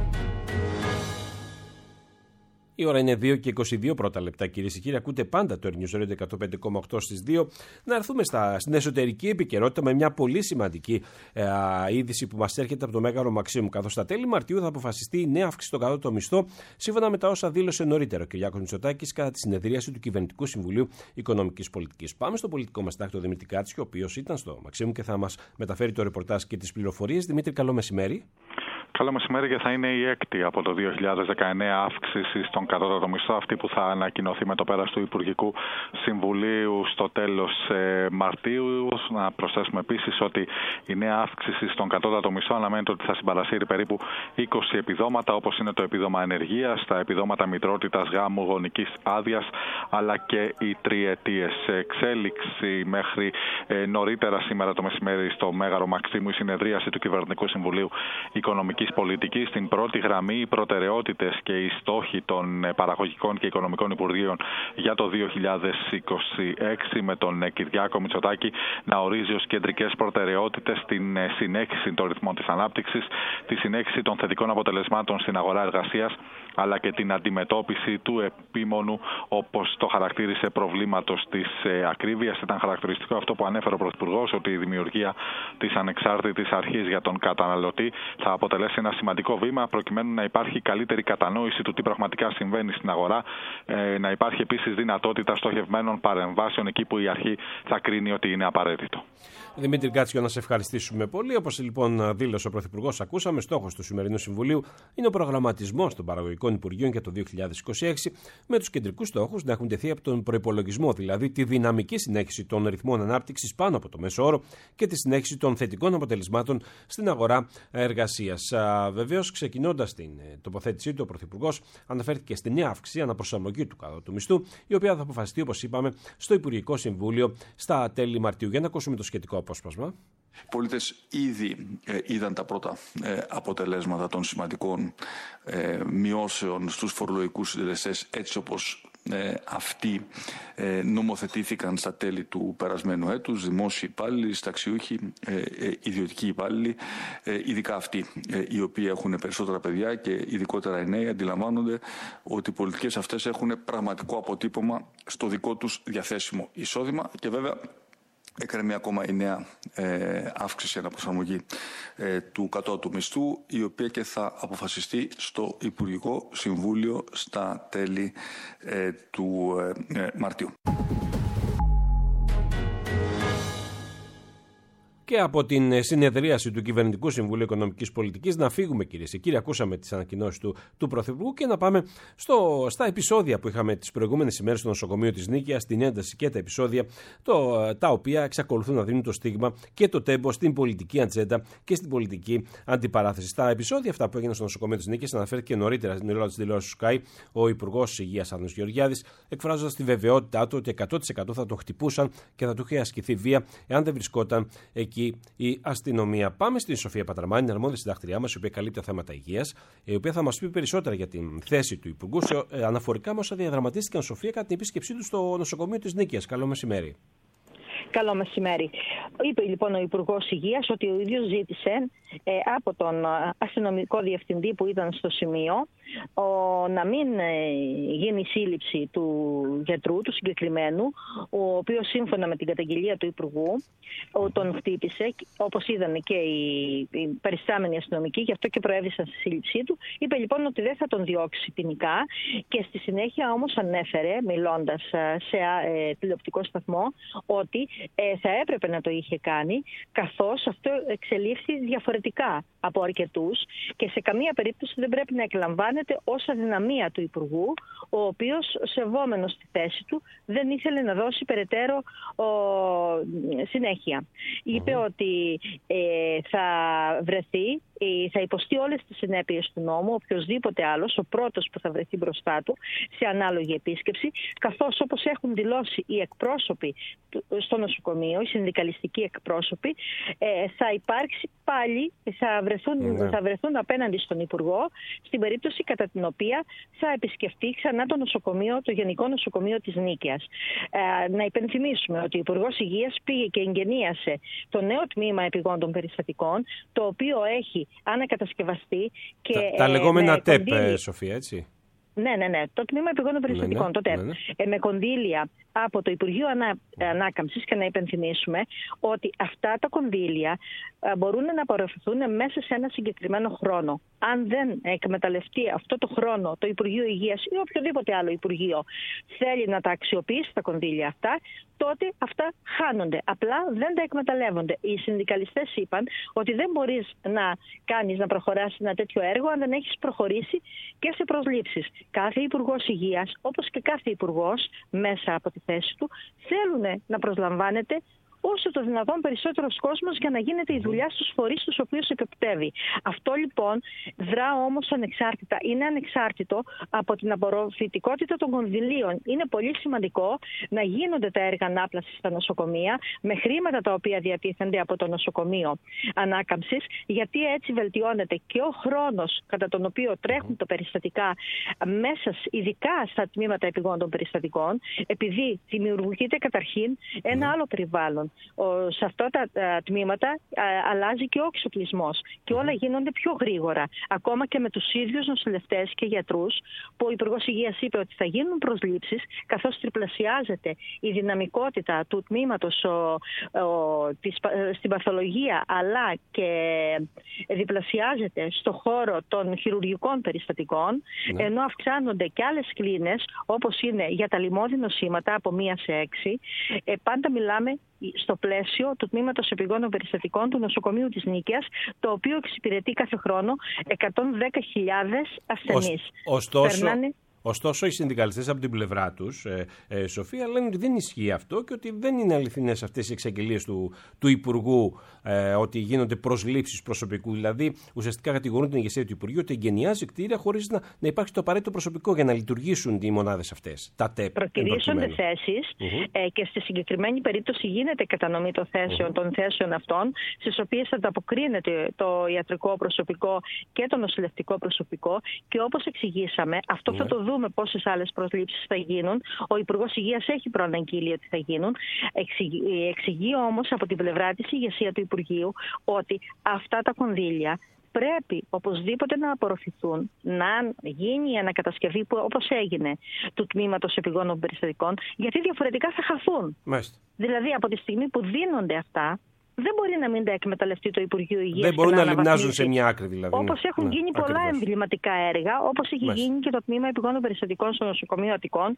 Η ώρα είναι δύο και είκοσι δύο πρώτα λεπτά, κυρίες και κύριοι. Ακούτε πάντα το Earth News Radio εκατόν πέντε κόμμα οκτώ στις δύο. Να έρθουμε στα, στην εσωτερική επικαιρότητα με μια πολύ σημαντική ε, είδηση που μας έρχεται από το Μέγαρο Μαξίμου. Καθώς στα τέλη Μαρτίου θα αποφασιστεί η νέα αύξηση στον κατώτατο μισθό, σύμφωνα με τα όσα δήλωσε νωρίτερα ο Κυριάκος Μητσοτάκης κατά τη συνεδρίαση του Κυβερνητικού Συμβουλίου Οικονομικής Πολιτικής. Πάμε στο πολιτικό μας τάκτη, τον Δημήτρη Κάτσιο, ο οποίος ήταν στο Μαξίμου και θα μας μεταφέρει το ρεπορτάζ και τις πληροφορίες. Δημήτρη, καλό μεσημέρι. Καλό μεσημέρι, και θα είναι η έκτη από το δύο χιλιάδες δεκαεννέα αύξηση στον κατώτατο μισθό, αυτή που θα ανακοινωθεί με το πέρας του Υπουργικού Συμβουλίου στο τέλος Μαρτίου. Να προσθέσουμε επίσης ότι η νέα αύξηση στον κατώτατο μισθό αναμένεται ότι θα συμπαρασύρει περίπου είκοσι επιδόματα, όπως είναι το επίδομα ενεργείας, τα επιδόματα μητρότητας, γάμου, γονικής άδειας, αλλά και οι τριετίες. Εξέλιξη μέχρι ε, νωρίτερα σήμερα το μεσημέρι στο Μέγαρο Μαξίμου η συνεδρίαση του Κυβερνητικού Συμβουλίου Οικονομικής Πολιτική. Στην πρώτη γραμμή οι προτεραιότητες και οι στόχοι των παραγωγικών και οικονομικών υπουργείων για το δύο χιλιάδες είκοσι έξι, με τον Κυριάκο Μητσοτάκη να ορίζει ως κεντρικές προτεραιότητες την συνέχιση των ρυθμών της ανάπτυξης, τη συνέχιση των θετικών αποτελεσμάτων στην αγορά εργασίας, αλλά και την αντιμετώπιση του επίμονου, όπως το χαρακτήρισε, προβλήματος της ακρίβειας. Ήταν χαρακτηριστικό αυτό που ανέφερε ο Πρωθυπουργός, ότι η δημιουργία της ανεξάρτητης αρχής για τον καταναλωτή θα αποτελέσει ένα σημαντικό βήμα προκειμένου να υπάρχει καλύτερη κατανόηση του τι πραγματικά συμβαίνει στην αγορά, ε, να υπάρχει επίσης δυνατότητα στοχευμένων παρεμβάσεων εκεί που η αρχή θα κρίνει ότι είναι απαραίτητο. Δημήτρη Κάτσιο, να σε ευχαριστήσουμε πολύ. Όπως λοιπόν δήλωσε ο Πρωθυπουργός, ακούσαμε, στόχος του σημερινού Συμβουλίου είναι ο προγραμματισμός των παραγωγικών υπουργείων για το δύο χιλιάδες είκοσι έξι, με τους κεντρικούς στόχους να έχουν τεθεί από τον προϋπολογισμό, δηλαδή τη δυναμική συνέχιση των ρυθμών ανάπτυξης πάνω από το μέσο όρο και τη συνέχιση των θετικών αποτελεσμάτων στην αγορά εργασίας. Βεβαίως, ξεκινώντας την τοποθέτησή του, ο Πρωθυπουργός αναφέρθηκε στη νέα αύξηση αναπροσαρμογή του κατώτατου μισθού, η οποία θα αποφασιστεί, όπως είπαμε, στο Υπουργικό Συμβούλιο στα τέλη Μαρτίου. Για να ακούσουμε το σχετικό απόσπασμα. Οι πολίτες ήδη ε, είδαν τα πρώτα ε, αποτελέσματα των σημαντικών ε, μειώσεων στους φορολογικούς συντελεστές, έτσι όπως ε, αυτοί ε, νομοθετήθηκαν στα τέλη του περασμένου έτους. Δημόσιοι υπάλληλοι, συνταξιούχοι, ε, ε, ιδιωτικοί υπάλληλοι, ε, ειδικά αυτοί ε, οι οποίοι έχουν περισσότερα παιδιά και ειδικότερα οι νέοι, αντιλαμβάνονται ότι οι πολιτικές αυτές έχουν πραγματικό αποτύπωμα στο δικό τους διαθέσιμο εισόδημα. Και βέβαια έκανε μια ακόμα η νέα ε, αύξηση, αναπροσαρμογή ε, του κατώτατου μισθού, η οποία και θα αποφασιστεί στο Υπουργικό Συμβούλιο στα τέλη ε, του ε, Μαρτίου. Και από την συνεδρίαση του Κυβερνητικού Συμβουλίου Οικονομικής Πολιτικής να φύγουμε, κυρίες και κύριοι. Ακούσαμε τις ανακοινώσεις του, του Πρωθυπουργού και να πάμε στο, στα επεισόδια που είχαμε τις προηγούμενες ημέρες στο νοσοκομείο της Νίκαιας, την ένταση και τα επεισόδια το, τα οποία εξακολουθούν να δίνουν το στίγμα και το τέμπο στην πολιτική ατζέντα και στην πολιτική αντιπαράθεση. Στα επεισόδια αυτά που έγιναν στο νοσοκομείο της Νίκαιας αναφέρθηκε νωρίτερα στην Ελλάδα της τηλεόρασης του Sky ο Υπουργός Υγείας Άδωνης Γεωργιάδης, εκφράζοντας τη βεβαιότητά του ότι εκατό τοις εκατό θα το χτυπούσαν και θα του είχε ασκηθεί βία εάν δεν βρισκόταν εκεί η αστυνομία. Πάμε στην Σοφία Πατραμάνη, αρμόδια συντακτηριά μας, η οποία καλύπτει τα θέματα υγείας, η οποία θα μας πει περισσότερα για την θέση του Υπουργού σε, ε, αναφορικά με όσα διαδραματίστηκαν, Σοφία, κατά την επίσκεψή του στο νοσοκομείο της Νίκαιας. Καλό μεσημέρι. Καλό μεσημέρι. Είπε λοιπόν ο Υπουργός Υγείας ότι ο ίδιος ζήτησε ε, από τον αστυνομικό διευθυντή που ήταν στο σημείο ο, να μην ε, γίνει σύλληψη του γιατρού, του συγκεκριμένου, ο οποίος σύμφωνα με την καταγγελία του Υπουργού ο, τον χτύπησε, όπως είδαν και οι, οι περιστάμενοι αστυνομικοί, γι' αυτό και προέβησαν στη σύλληψή του. Είπε λοιπόν ότι δεν θα τον διώξει ποινικά και στη συνέχεια όμως ανέφερε, μιλώντας σε ε, τηλεοπτικό σταθμό, ότι ε, θα έπρεπε να το είχε κάνει, καθώς αυτό εξελίχθη διαφορετικά από αρκετούς και σε καμία περίπτωση δεν πρέπει να εκλαμβάνεται ως αδυναμία του Υπουργού, ο οποίος σεβόμενος στη θέση του δεν ήθελε να δώσει περαιτέρω ο, συνέχεια. Είπε ότι ε, θα βρεθεί, ε, θα υποστεί όλες τις συνέπειες του νόμου, οποιοσδήποτε άλλος, ο πρώτος που θα βρεθεί μπροστά του σε ανάλογη επίσκεψη, καθώς όπως έχουν δηλώσει οι εκπρόσωποι στο νοσοκομείο, οι συνδικαλιστικοί εκπρόσωποι, ε, θα υπάρξει πάλι, θα βρεθούν, ναι. θα βρεθούν απέναντι στον Υπουργό στην περίπτωση κατά την οποία θα επισκεφτεί ξανά το νοσοκομείο, το Γενικό Νοσοκομείο της Νίκαιας. Ε, να υπενθυμίσουμε ότι ο Υπουργός Υγείας πήγε και εγγενίασε το νέο τμήμα επιγόντων περιστατικών, το οποίο έχει ανακατασκευαστεί και τα, τα λεγόμενα ε, ΤΕΠ, κονδύλι... Σοφία, έτσι. Ναι, ναι, ναι. Το τμήμα επιγόντων περιστατικών, ναι, ναι, το ΤΕΠ, ναι, ναι. Ε, με κονδύλια από το Υπουργείο Ανά, Ανάκαμψης, και να υπενθυμίσουμε ότι αυτά τα κονδύλια α, μπορούν να απορροφηθούν μέσα σε ένα συγκεκριμένο χρόνο. Αν δεν εκμεταλλευτεί αυτό το χρόνο το Υπουργείο Υγείας ή οποιοδήποτε άλλο Υπουργείο θέλει να τα αξιοποιήσει τα κονδύλια αυτά, τότε αυτά χάνονται. Απλά δεν τα εκμεταλλεύονται. Οι συνδικαλιστές είπαν ότι δεν μπορείς να κάνεις, να προχωράσεις ένα τέτοιο έργο αν δεν έχεις προχωρήσει και σε προσλήψεις. Κάθε Υπουργός Υγείας, όπως και κάθε Υπουργός μέσα από τη θέση του, θέλουν να προσλαμβάνεται όσο το δυνατόν περισσότερος κόσμος για να γίνεται η δουλειά στους φορείς στους οποίους επεπτεύει. Αυτό λοιπόν δρά όμως ανεξάρτητα. Είναι ανεξάρτητο από την απορροφητικότητα των κονδυλίων. Είναι πολύ σημαντικό να γίνονται τα έργα ανάπλασης στα νοσοκομεία με χρήματα τα οποία διατίθενται από το νοσοκομείο ανάκαμψης, γιατί έτσι βελτιώνεται και ο χρόνος κατά τον οποίο τρέχουν τα περιστατικά μέσα, ειδικά στα τμήματα επιγόντων περιστατικών, επειδή δημιουργείται καταρχήν ένα άλλο περιβάλλον. Ο, σε αυτά τα, τα τμήματα α, αλλάζει και ο εξοπλισμός και όλα γίνονται πιο γρήγορα. Ακόμα και με τους ίδιους νοσηλευτές και γιατρούς, που ο Υπουργός Υγείας είπε ότι θα γίνουν προσλήψεις, καθώς τριπλασιάζεται η δυναμικότητα του τμήματος ο, ο, της, στην παθολογία, αλλά και διπλασιάζεται στο χώρο των χειρουργικών περιστατικών, ναι. ενώ αυξάνονται και άλλες κλίνες, όπως είναι για τα λιμώδη νοσήματα από μία σε έξι. Ε, πάντα μιλάμε στο πλαίσιο του τμήματος επιγόντων περιστατικών του νοσοκομείου της Νίκαιας, το οποίο εξυπηρετεί κάθε χρόνο εκατόν δέκα χιλιάδες ασθενείς. Ωστόσο, Περνάνε... ωστόσο, οι συνδικαλιστές από την πλευρά τους, ε, ε, Σοφία, λένε ότι δεν ισχύει αυτό και ότι δεν είναι αληθινές αυτές οι εξαγγελίες του, του Υπουργού, ε, ότι γίνονται προσλήψεις προσωπικού. Δηλαδή, ουσιαστικά κατηγορούν την ηγεσία του Υπουργείου ότι εγκαινιάζει κτίρια χωρίς να, να υπάρξει το απαραίτητο προσωπικό για να λειτουργήσουν οι μονάδες αυτές. Τα ΤΕΠ. Προκυρήσονται θέσεις uh-huh. ε, και στη συγκεκριμένη περίπτωση γίνεται κατανομή των θέσεων, uh-huh. των θέσεων αυτών, στις οποίες ανταποκρίνεται το ιατρικό προσωπικό και το νοσηλευτικό προσωπικό. Και όπως εξηγήσαμε, αυτό uh-huh. θα το δούμε πόσες άλλες προσλήψεις θα γίνουν. Ο Υπουργός Υγείας έχει προαναγγείλει ότι θα γίνουν. Εξηγεί, εξηγεί όμως από την πλευρά της η ηγεσία του Υπουργείου ότι αυτά τα κονδύλια πρέπει οπωσδήποτε να απορροφηθούν, να γίνει η ανακατασκευή που, όπως έγινε, του τμήματος επιγόντων περιστατικών, γιατί διαφορετικά θα χαθούν. Μάλιστα. Δηλαδή από τη στιγμή που δίνονται αυτά, δεν μπορεί να μην τα εκμεταλλευτεί το Υπουργείο Υγείας. Δεν μπορούν να, να λιμνάζουν σε μια άκρη, δηλαδή. Όπως ναι, έχουν ναι, γίνει πολλά ακριβώς. εμβληματικά έργα, όπως έχει Μάλιστα. γίνει και το Τμήμα Επιγόντων Περιστατικών στο Νοσοκομείο Αττικών,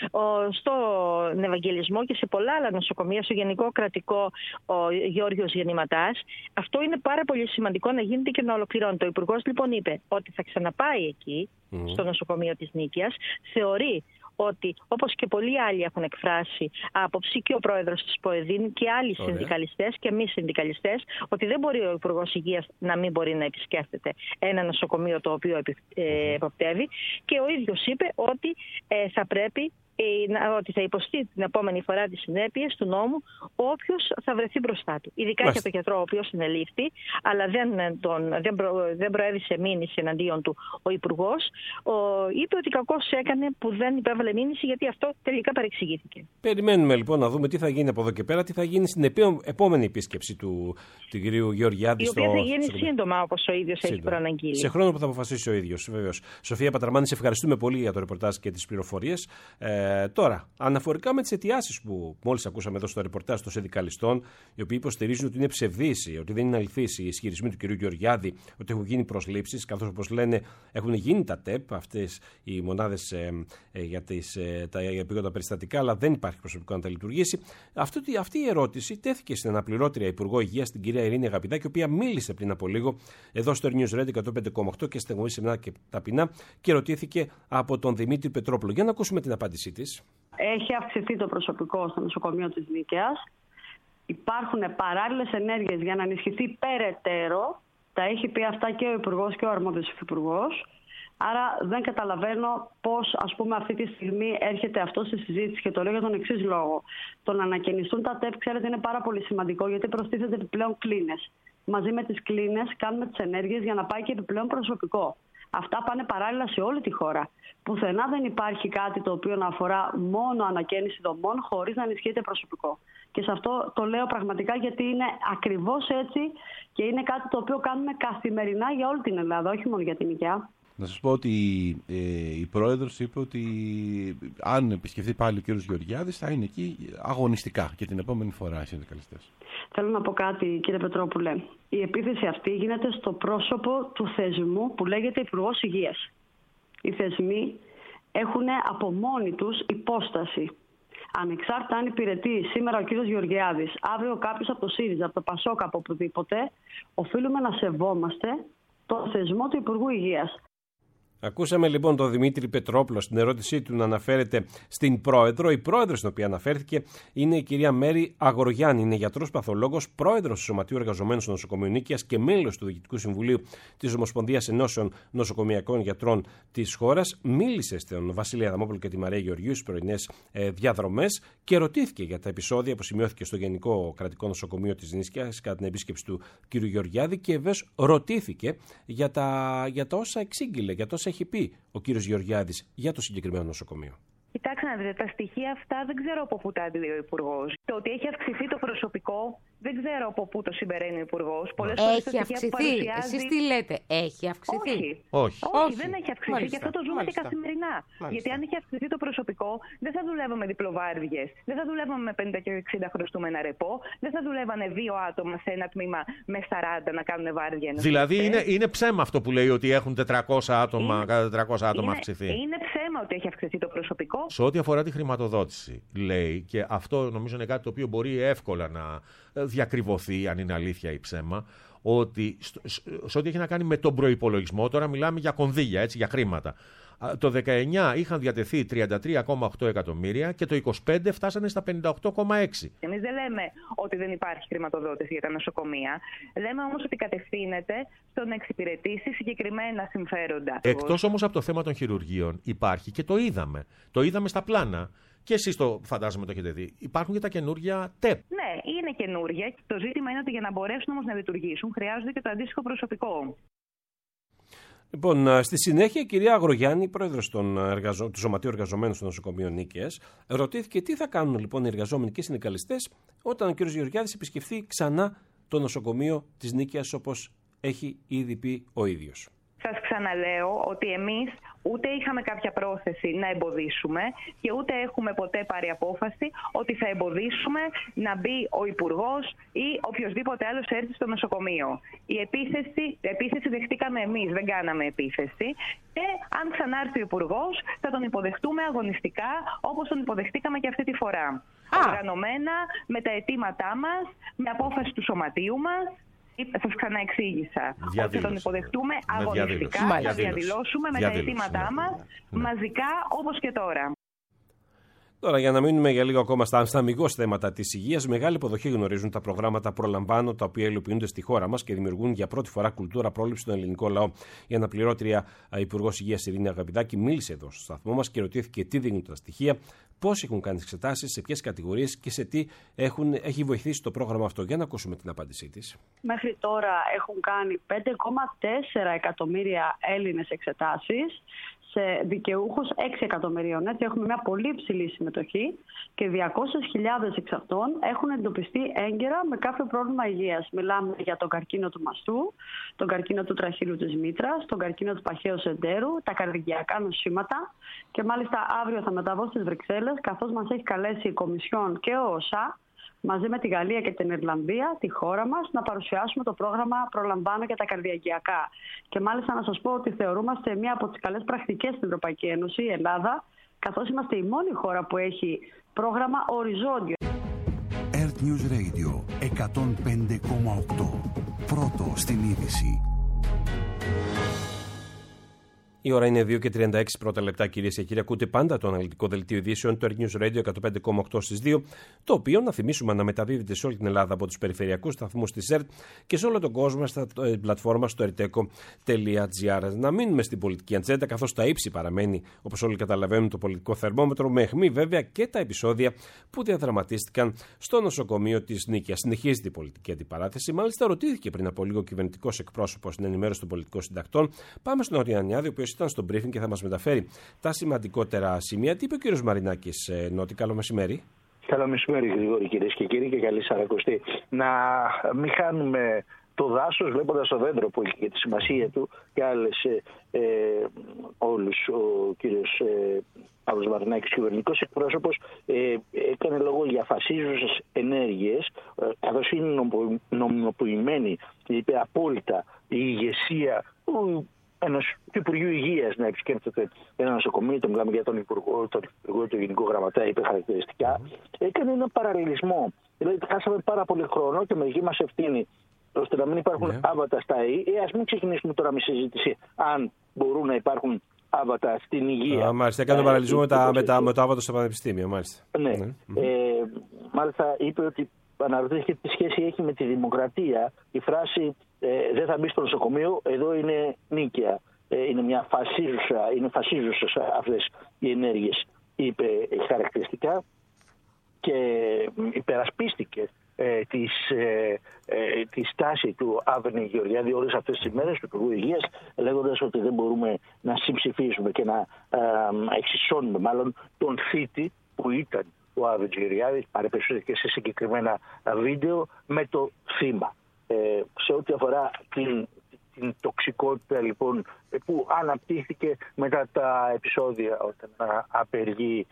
στον Ευαγγελισμό και σε πολλά άλλα νοσοκομεία, στο Γενικό Κρατικό ο Γιώργος Γεννηματάς. Αυτό είναι πάρα πολύ σημαντικό να γίνεται και να ολοκληρώνεται. Ο Υπουργός λοιπόν είπε ότι θα ξαναπάει εκεί, mm. στο νοσοκομείο της Νίκαιας. Θεωρεί ότι, όπως και πολλοί άλλοι έχουν εκφράσει άποψη, και ο πρόεδρος της ΠΟΕΔΗΝ και άλλοι Ωραία. συνδικαλιστές και μη συνδικαλιστές, ότι δεν μπορεί ο Υπουργός Υγείας να μην μπορεί να επισκέφτεται ένα νοσοκομείο το οποίο εποπτεύει. Και ο ίδιος είπε ότι ε, θα πρέπει ότι θα υποστεί την επόμενη φορά τις συνέπειες του νόμου όποιος θα βρεθεί μπροστά του. Ειδικά Μάλιστα. για τον γιατρό ο οποίος συνελήφθη, αλλά δεν, τον, δεν, προ, δεν προέβησε μήνυση εναντίον του ο Υπουργός. Ο, είπε ότι κακώς έκανε που δεν υπέβαλε μήνυση, γιατί αυτό τελικά παρεξηγήθηκε. Περιμένουμε λοιπόν να δούμε τι θα γίνει από εδώ και πέρα, τι θα γίνει στην επόμενη επίσκεψη του, του κυρίου Γεωργιάδη. Η στο, οποία θα γίνει στο... σύντομα, όπως ο ίδιος σύντομα. έχει προαναγγείλει. Σε χρόνο που θα αποφασίσει ο ίδιος, βεβαίως. Σοφία Πατραμάνη, σε ευχαριστούμε πολύ για το ρεπορτάζ και τις πληροφορίες. Ε, τώρα, αναφορικά με τις αιτιάσεις που μόλις ακούσαμε εδώ στο ρεπορτάζ των συνδικαλιστών, οι οποίοι υποστηρίζουν ότι είναι ψευδής, ότι δεν είναι αληθής οι ισχυρισμοί του κ. Γεωργιάδη, ότι έχουν γίνει προσλήψεις, καθώς όπως λένε έχουν γίνει τα ΤΕΠ, αυτές οι μονάδες ε, ε, για τις, ε, τα επίγοντα περιστατικά, αλλά δεν υπάρχει προσωπικό να τα λειτουργήσει. Αυτή, αυτή η ερώτηση τέθηκε στην αναπληρώτρια Υπουργό Υγείας, την κυρία Ειρήνη Αγαπητάκη, η οποία μίλησε πριν από λίγο εδώ στο News Radio εκατόν πέντε κόμμα οκτώ και στεγνωμεί και ταπεινά και ρωτήθηκε από τον Δημήτρη Πετρόπουλο. Για να ακούσουμε την απάντησή της. Έχει αυξηθεί το προσωπικό στο νοσοκομείο της Νίκαιας. Υπάρχουν παράλληλες ενέργειες για να ενισχυθεί περαιτέρω. Τα έχει πει αυτά και ο Υπουργός και ο αρμόδιος Υφυπουργός. Άρα δεν καταλαβαίνω πώς, ας πούμε, αυτή τη στιγμή έρχεται αυτό στη συζήτηση, και το λέω για τον εξής λόγο. Το να ανακαινιστούν τα ΤΕΠ, ξέρετε, είναι πάρα πολύ σημαντικό, γιατί προστίθεται επιπλέον κλίνες. Μαζί με τις κλίνες κάνουμε τις ενέργειες για να πάει και επιπλέον προσωπικό. Αυτά πάνε παράλληλα σε όλη τη χώρα. Πουθενά δεν υπάρχει κάτι το οποίο να αφορά μόνο ανακαίνιση δομών χωρίς να ενισχύεται προσωπικό. Και σε αυτό το λέω πραγματικά, γιατί είναι ακριβώς έτσι και είναι κάτι το οποίο κάνουμε καθημερινά για όλη την Ελλάδα, όχι μόνο για την Νίκαια. Να σας πω ότι ε, η πρόεδρος είπε ότι αν επισκεφθεί πάλι ο κ. Γεωργιάδης θα είναι εκεί αγωνιστικά και την επόμενη φορά οι συνδικαλιστές. Θέλω να πω κάτι, κύριε Πετρόπουλε. Η επίθεση αυτή γίνεται στο πρόσωπο του θεσμού που λέγεται Υπουργός Υγείας. Οι θεσμοί έχουν από μόνοι τους υπόσταση. Ανεξάρτητα αν υπηρετεί σήμερα ο κύριος Γεωργιάδης, αύριο κάποιος από το ΣΥΡΙΖΑ, από το ΠΑΣΟΚ, από οπουδήποτε, οφείλουμε να σεβόμαστε το θεσμό του Υπουργού Υγείας. Ακούσαμε λοιπόν τον Δημήτρη Πετρόπουλο στην ερώτησή του να αναφέρεται στην πρόεδρο. Η πρόεδρος στην οποία αναφέρθηκε είναι η κυρία Μέρη Αγρογιάννη. Είναι γιατρός παθολόγος, πρόεδρος του Σωματείου Εργαζομένων στο Νοσοκομείο Νίκαιας και μέλος του Διοικητικού Συμβουλίου της Ομοσπονδίας Ενώσεων Νοσοκομειακών Γιατρών της χώρας. Μίλησε στον Βασίλη Αδαμόπουλο και τη Μαρία Γεωργίου στις πρωινές ε, διαδρομές και ρωτήθηκε για τα επεισόδια που σημειώθηκε στο Γενικό Κρατικό Νοσοκομείο της Νίκαιας κατά την επίσκεψη του κ. Γεωργιάδη και βεβαίως ρωτήθηκε για τα, για τα όσα εξήγηλε, για τα όσα έχει πει ο κύριος Γεωργιάδης για το συγκεκριμένο νοσοκομείο. Κοιτάξτε να δείτε, τα στοιχεία αυτά δεν ξέρω από πού τα αντιλεί ο Υπουργός. Το ότι έχει αυξηθεί το προσωπικό, δεν ξέρω από πού το συμπεραίνει ο Υπουργός. Έχει αυξηθεί. Παρουσιάζει... Εσείς τι λέτε, έχει αυξηθεί. Όχι. Όχι. Όχι, Όχι. δεν έχει αυξηθεί. Μάλιστα. Και αυτό το ζούμε Μάλιστα. και καθημερινά. Μάλιστα. Γιατί αν έχει αυξηθεί το προσωπικό, δεν θα δουλεύαμε διπλοβάρδιες, δεν θα δουλεύαμε με πενήντα και εξήντα χρωστούμενα ρεπό, δεν θα δουλεύανε δύο άτομα σε ένα τμήμα με σαράντα να κάνουν βάρδια. Δηλαδή είναι, είναι ψέμα αυτό που λέει ότι έχουν τετρακόσια άτομα, είναι, κατά τετρακόσια άτομα είναι, αυξηθεί. Είναι ψέμα ότι έχει αυξηθεί το προσωπικό. Σε ό,τι αφορά τη χρηματοδότηση, λέει, και αυτό νομίζω είναι κάτι το οποίο μπορεί εύκολα να διακριβωθεί, αν είναι αλήθεια ή ψέμα, ότι σε ό,τι έχει να κάνει με τον προϋπολογισμό, τώρα μιλάμε για κονδύλια, έτσι, για χρήματα. Το δεκαεννιά είχαν διατεθεί τριάντα τρία κόμμα οκτώ εκατομμύρια και το είκοσι πέντε φτάσανε στα πενήντα οκτώ κόμμα έξι. Εμείς δεν λέμε ότι δεν υπάρχει χρηματοδότηση για τα νοσοκομεία. Λέμε όμως ότι κατευθύνεται στο να εξυπηρετήσει συγκεκριμένα συμφέροντα. Εκτός όμως από το θέμα των χειρουργείων υπάρχει και το είδαμε. Το είδαμε στα πλάνα. Και εσείς το φαντάζομαι το έχετε δει. Υπάρχουν και τα καινούργια ΤΕΠ. Ναι, είναι καινούργια. Το ζήτημα είναι ότι για να μπορέσουν όμως να λειτουργήσουν χρειάζονται και το αντίστοιχο προσωπικό. Λοιπόν, στη συνέχεια η κυρία Αγρογιάννη, πρόεδρος εργαζο... του Σωματείου Εργαζομένων στο Νοσοκομείο Νίκαιας, ρωτήθηκε τι θα κάνουν λοιπόν οι εργαζόμενοι και οι συνδικαλιστές όταν ο κ. Γεωργιάδης επισκεφθεί ξανά το νοσοκομείο της Νίκαιας, όπως έχει ήδη πει ο ίδιος. Σας ξαναλέω ότι εμείς Ούτε είχαμε κάποια πρόθεση να εμποδίσουμε και ούτε έχουμε ποτέ πάρει απόφαση ότι θα εμποδίσουμε να μπει ο Υπουργός ή οποιοδήποτε άλλος έρθει στο νοσοκομείο. Η επίθεση, επίθεση δεχτήκαμε εμείς, δεν κάναμε επίθεση. Και αν ξανάρθει ο Υπουργός θα τον υποδεχτούμε αγωνιστικά όπως τον υποδεχτήκαμε και αυτή τη φορά. Α. Οργανωμένα, με τα αιτήματά μας, με απόφαση του σωματείου μας. Σας ξαναεξήγησα ότι θα τον υποδεχτούμε αγωνιστικά, θα διαδηλώσουμε με τα αιτήματά μας, ναι. μαζικά όπως και τώρα. Τώρα, για να μείνουμε για λίγο ακόμα στα, στα αμιγώς θέματα της υγείας, μεγάλη υποδοχή γνωρίζουν τα προγράμματα Προλαμβάνω, τα οποία υλοποιούνται στη χώρα μας και δημιουργούν για πρώτη φορά κουλτούρα πρόληψη στον ελληνικό λαό. Η αναπληρώτρια Υπουργός Υγείας Ειρήνη Αγαπηδάκη μίλησε εδώ στο σταθμό μας και ρωτήθηκε τι δίνουν τα στοιχεία, πώς έχουν κάνει τις εξετάσεις, σε ποιες κατηγορίες και σε τι έχουν, έχει βοηθήσει το πρόγραμμα αυτό. Για να ακούσουμε την απάντησή της. Μέχρι τώρα έχουν κάνει πέντε κόμμα τέσσερα εκατομμύρια Έλληνες εξετάσεις σε δικαιούχους έξι εκατομμυρίων. Έτσι έχουμε μια πολύ υψηλή συμμετοχή και διακόσιες χιλιάδες εξ αυτών έχουν εντοπιστεί έγκαιρα με κάποιο πρόβλημα υγείας. Μιλάμε για τον καρκίνο του μαστού, τον καρκίνο του τραχύλου της μήτρας, τον καρκίνο του παχαίου εντέρου, τα καρδιακά νοσήματα και μάλιστα αύριο θα μεταβώ στις Βρυξέλλες, καθώς μας έχει καλέσει η Κομισιόν και ο ΟΣΑ μαζί με τη Γαλλία και την Ιρλανδία, τη χώρα μας, να παρουσιάσουμε το πρόγραμμα Προλαμβάνω για τα καρδιαγγειακά. Και μάλιστα να σας πω ότι θεωρούμαστε μία από τις καλές πρακτικές στην Ευρωπαϊκή Ένωση, η Ελλάδα, καθώς είμαστε η μόνη χώρα που έχει πρόγραμμα οριζόντιο. Earth News Radio εκατόν πέντε κόμμα οκτώ. Πρώτο στην είδηση. Η ώρα είναι δύο και τριάντα έξι πρώτα λεπτά, κυρίες και κύριοι. Ακούτε πάντα το αναλυτικό δελτίο ειδήσεων του Earth News Radio εκατόν πέντε κόμμα οκτώ στις δύο, το οποίο, να θυμίσουμε, αναμεταδίδεται σε όλη την Ελλάδα από τους περιφερειακούς σταθμούς της ΕΡΤ και σε όλο τον κόσμο στα πλατφόρμα στο ερτέκο τελεία τζι άρ. Να μείνουμε στην πολιτική ατζέντα, καθώς τα ύψη παραμένει, όπως όλοι καταλαβαίνουν, το πολιτικό θερμόμετρο, με αιχμή βέβαια και τα επεισόδια που διαδραματίστηκαν στο νοσοκομείο της Νίκαιας. Συνεχίζεται η πολιτική αντιπαράθεση. Μάλιστα, ρωτήθηκε πριν από λίγο ο κυβερνητικός εκπρόσωπος στην ενημέρωση των πολιτικών συντακτών. Πάμε στον Οριανιάδη, ο οποίος ήταν στο briefing και θα μας μεταφέρει τα σημαντικότερα σημεία. Τι είπε ο κύριος Μαρινάκης, Νότι? Καλό μεσημέρι. Καλό μεσημέρι, Γρηγόρη, κυρίες και κύριοι, και καλή Σαρακοστή. Να μην χάνουμε το δάσος βλέποντας το δέντρο που έχει και τη σημασία του και άλλες ε, όλους. Ο κύριος ε, Παύλος Μαρινάκης, κυβερνητικός εκπρόσωπος, ε, έκανε λόγο για φασίζουσες ενέργειες, ε, καθώς είναι νομιμοποιημένη, είπε απόλυτα, η ηγεσία του ενός του Υπουργείου Υγείας να επισκέπτεται ένα νοσοκομείο, το μιλάμε για τον Υπουργό, τον Υπουργό του Γενικού Γραμματέα, είπε χαρακτηριστικά, έκανε έναν παραλληλισμό. Δηλαδή, χάσαμε πάρα πολύ χρόνο και μερική μας ευθύνη ώστε να μην υπάρχουν yeah. άβατα στα ΕΕ. Ε, ας μην ξεκινήσουμε τώρα με συζήτηση αν μπορούν να υπάρχουν άβατα στην υγεία. Α, μάλιστα, έκανε τον παραλληλισμό με, τα, με, τα, με το άβατο στο πανεπιστήμιο, μάλιστα. Ναι. ναι. Ε, μάλιστα, είπε ότι αναρωτήθηκε τι σχέση έχει με τη δημοκρατία. Η φράση ε, δεν θα μπει στο νοσοκομείο, εδώ είναι νίκαια. Ε, είναι μια φασίζουσα, είναι φασίζουσες αυτές οι ενέργειες, είπε χαρακτηριστικά, και υπερασπίστηκε ε, της, ε, ε, τη στάση του Άβενη Γεωργιάδη όλες αυτές τις ημέρες, του Υπουργού Υγείας, λέγοντας ότι δεν μπορούμε να συμψηφίσουμε και να ε, εξισώνουμε μάλλον τον θήτη που ήταν ο Άβενη Γεωργιάδης, παρεπέσουσε και σε συγκεκριμένα βίντεο, με το θύμα. Ε, σε ό,τι αφορά την, την τοξικότητα λοιπόν που αναπτύχθηκε μετά τα επεισόδια όταν απεργεί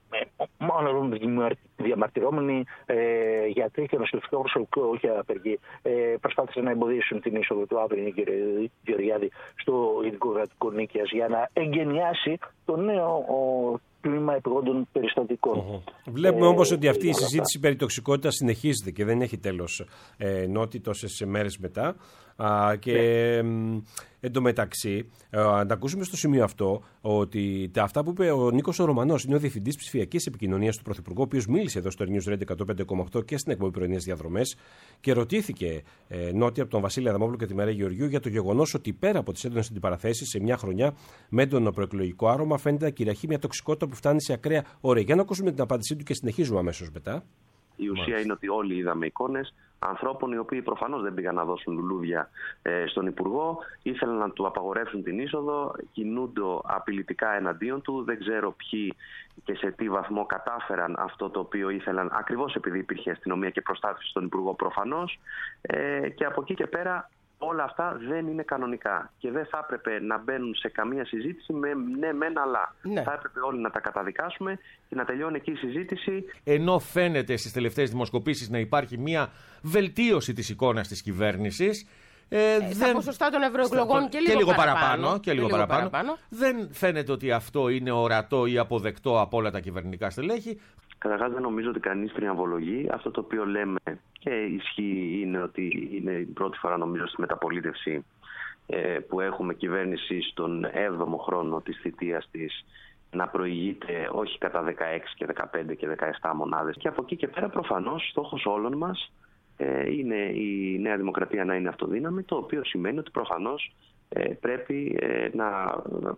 μόνο διαμαρτυρόμενοι, ε, γιατροί και νοσηλευτικό προσωπικό, όχι απεργοί, ε, προσπάθησαν να εμποδίσουν την είσοδο του Άβενη Γεωργιάδη στο Ειδικό Κρατικό Νίκαιας για να εγκαινιάσει το νέο ο, τμήμα επιγόντων περιστατικών. Uh-huh. Βλέπουμε ε, όμως ότι αυτή η συζήτηση περί τοξικότητας συνεχίζεται και δεν έχει τέλος, ε, Νότι, τόσες μέρες μετά. Α, και ε, εν τω μεταξύ, ε, να ακούσουμε στο σημείο αυτό ότι τα αυτά που είπε ο Νίκος ο Ρωμανός, είναι ο Διευθυντής Ψηφιακής Επικοινωνίας του Πρωθυπουργού, ο οποίος μίλησε εδώ στο News Radio εκατόν πέντε κόμμα οκτώ και στην εκπομπή Πρωινές Διαδρομές και ρωτήθηκε, ε, Νότι, από τον Βασίλη Αδαμόπουλο και τη Μαρία Γεωργιού για το γεγονός ότι πέρα από τις έντονες αντιπαραθέσεις σε μια χρονιά με έντονο προεκλογικό άρωμα φαίνεται να κυριαρχεί μια τοξικότητα που φτάνει σε ακραία όρια. Για να ακούσουμε την απάντησή του και συνεχίζουμε αμέσως μετά. Η ουσία Μάλιστα. είναι ότι όλοι είδαμε εικόνες ανθρώπων οι οποίοι προφανώς δεν πήγαν να δώσουν λουλούδια ε, στον Υπουργό, ήθελαν να του απαγορεύσουν την είσοδο, κινούνται απειλητικά εναντίον του. Δεν ξέρω ποιοι και σε τι βαθμό κατάφεραν αυτό το οποίο ήθελαν, ακριβώς επειδή υπήρχε αστυνομία και προστάτευση στον Υπουργό προφανώς. Ε, και από εκεί και πέρα Όλα αυτά δεν είναι κανονικά και δεν θα έπρεπε να μπαίνουν σε καμία συζήτηση με ναι, μεν, αλλά. Ναι. Θα έπρεπε όλοι να τα καταδικάσουμε και να τελειώνει εκεί η συζήτηση. Ενώ φαίνεται στις τελευταίες δημοσκοπήσεις να υπάρχει μια βελτίωση της εικόνας της κυβέρνησης. Ε, ε, δεν... Στα ποσοστά των ευρωεκλογών και, και λίγο παραπάνω, παραπάνω, και λίγο και παραπάνω. παραπάνω. Δεν φαίνεται ότι αυτό είναι ορατό ή αποδεκτό από όλα τα κυβερνητικά στελέχη. Καταρχάς δεν νομίζω ότι κανείς τριαμβολογεί. Αυτό το οποίο λέμε και ισχύει είναι ότι είναι η πρώτη φορά νομίζω στη μεταπολίτευση ε, που έχουμε κυβέρνηση στον έβδομο χρόνο της θητείας της να προηγείται όχι κατά δεκαέξι και δεκαπέντε και δεκαεπτά μονάδες. Και από εκεί και πέρα προφανώς στόχος όλων μας ε, είναι η Νέα Δημοκρατία να είναι αυτοδύναμη, το οποίο σημαίνει ότι προφανώς ε, πρέπει ε, να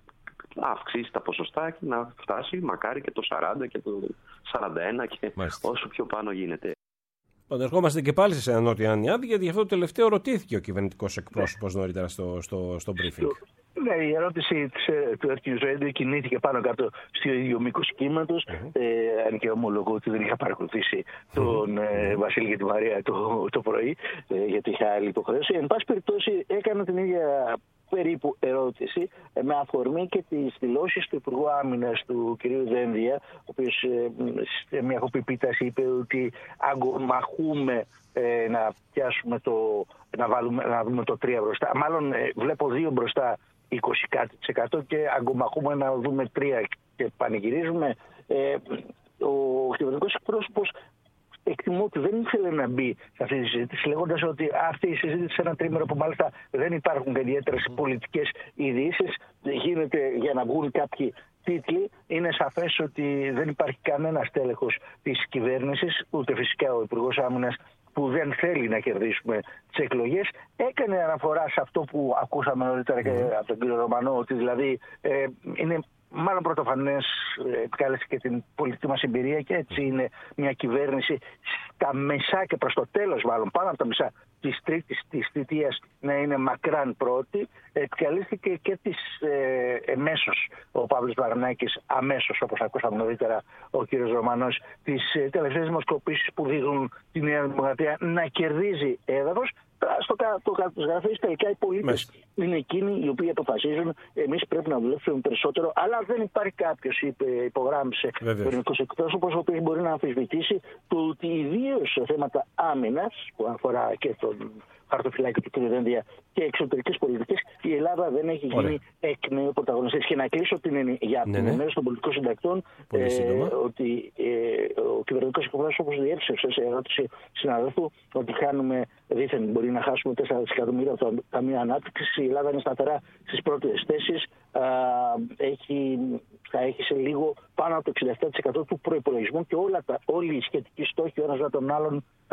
αυξήσει τα ποσοστά και να φτάσει μακάρι και το σαράντα και το σαράντα ένα και Μάλιστα. όσο πιο πάνω γίνεται. Πανερχόμαστε και πάλι σε ένα Νότια Ανιάδη, γιατί αυτό το τελευταίο ρωτήθηκε ο κυβερνητικός εκπρόσωπος νωρίτερα στο, στο, στο briefing. Ναι, η ερώτηση της, του Earth News Radio κινήθηκε πάνω κάτω στο ίδιο μήκος κύματος. Mm-hmm. Ε, αν και ομολογώ ότι δεν είχα παρακολουθήσει τον mm-hmm. ε, Βασίλη και τη Μαρία το, το πρωί, ε, γιατί είχα άλλη υποχρέωση. Εν πάση περιπτώσει, έκανα την ίδια περίπου ερώτηση ε, με αφορμή και τις δηλώσεις του Υπουργού Άμυνας του κ. Δένδια, ο οποίος ε, σε μια κοπιπίταση είπε ότι αγκομαχούμε ε, να πιάσουμε το, να, βάλουμε, να δούμε το τρία μπροστά. Μάλλον ε, βλέπω δύο μπροστά, είκοσι κάτι τοις εκατό και αγκομαχούμε να δούμε τρία και πανηγυρίζουμε. Ε, ο κυβερνητικός εκπρόσωπος εκτιμώ ότι δεν ήθελε να μπει σε αυτή τη συζήτηση, λέγοντας ότι αυτή η συζήτηση σε ένα τρίμηνο που μάλιστα δεν υπάρχουν ιδιαίτερες πολιτικές ειδήσεις, γίνεται για να βγουν κάποιοι τίτλοι. Είναι σαφές ότι δεν υπάρχει κανένας τέλεχος της κυβέρνησης, ούτε φυσικά ο Υπουργός Άμυνας, που δεν θέλει να κερδίσουμε τις εκλογές. Έκανε αναφορά σε αυτό που ακούσαμε νωρίτερα και από τον κύριο Ρωμανό, ότι δηλαδή ε, είναι μάλλον πρωτοφανές, επικάλεσε και την πολιτική μας εμπειρία και έτσι είναι μια κυβέρνηση στα μεσά και προς το τέλος, μάλλον πάνω από τα μισά της τρίτης της θητείας να είναι μακράν πρώτη. Επικαλέστηκε και της ε, εμέσως ο Παύλος Βαρνάκης, αμέσως όπως ακούσαμε νωρίτερα ο κύριος Ρωμανός, τις ε, τελευταίες δημοσκοπήσεις που δείχνουν τη Νέα Δημοκρατία να κερδίζει έδαφος. Στο κάτω της γραφής τελικά οι πολίτες είναι εκείνοι οι οποίοι αποφασίζουν. Εμείς πρέπει να δουλέψουμε περισσότερο, αλλά δεν υπάρχει κάποιος, είπε, υπογράμμισε ο ελληνικός εκπρόσωπος, ο οποίος μπορεί να αμφισβητήσει το ότι ιδίως σε θέματα άμυνας, που αφορά και τον χαρτοφυλάκιο του κ. Δένδια, και εξωτερικές πολιτικές, η Ελλάδα δεν έχει γίνει Ωραία. εκ νέου πρωταγωνιστής. Και να κλείσω την, για την ναι, ενημέρωση των πολιτικών συντακτών, ε, ότι ε, ο κυβερνητικός εκπρόσωπος διέψευσε σε ερώτηση συναδέλφου ότι χάνουμε, δήθεν μπορεί να χάσουμε τέσσερα δισεκατομμύρια από το Ταμείο Ανάπτυξης. Η Ελλάδα είναι σταθερά στις πρώτες θέσεις. Α, έχει, θα έχει σε λίγο πάνω από το εξήντα επτά τοις εκατό του προϋπολογισμού και όλα τα, όλοι οι σχετικοί στόχοι ο ένας με τον άλλον α,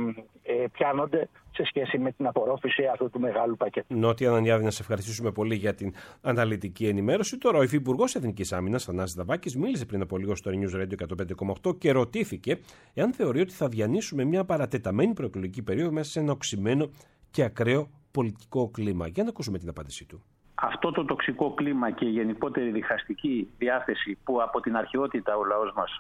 ε, πιάνονται σε σχέση με την απορρόφηση αυτού του μεγάλου πακέτου. Νότια Ανιάδη, να σε ευχαριστήσουμε πολύ για την αναλυτική ενημέρωση. Τώρα, ο Υφυπουργός Εθνικής Άμυνας, Θανάσης Δαβάκης, μίλησε πριν από λίγο στο News Radio εκατόν πέντε κόμμα οκτώ και ρωτήθηκε εάν θεωρεί ότι θα διανύσουμε μια παρατεταμένη προεκλογική περίοδο μέσα σε ένα οξυμένο και ακραίο πολιτικό κλίμα. Για να ακούσουμε την απάντησή του. Αυτό το τοξικό κλίμα και η γενικότερη διχαστική διάθεση που από την αρχαιότητα ο λαός μας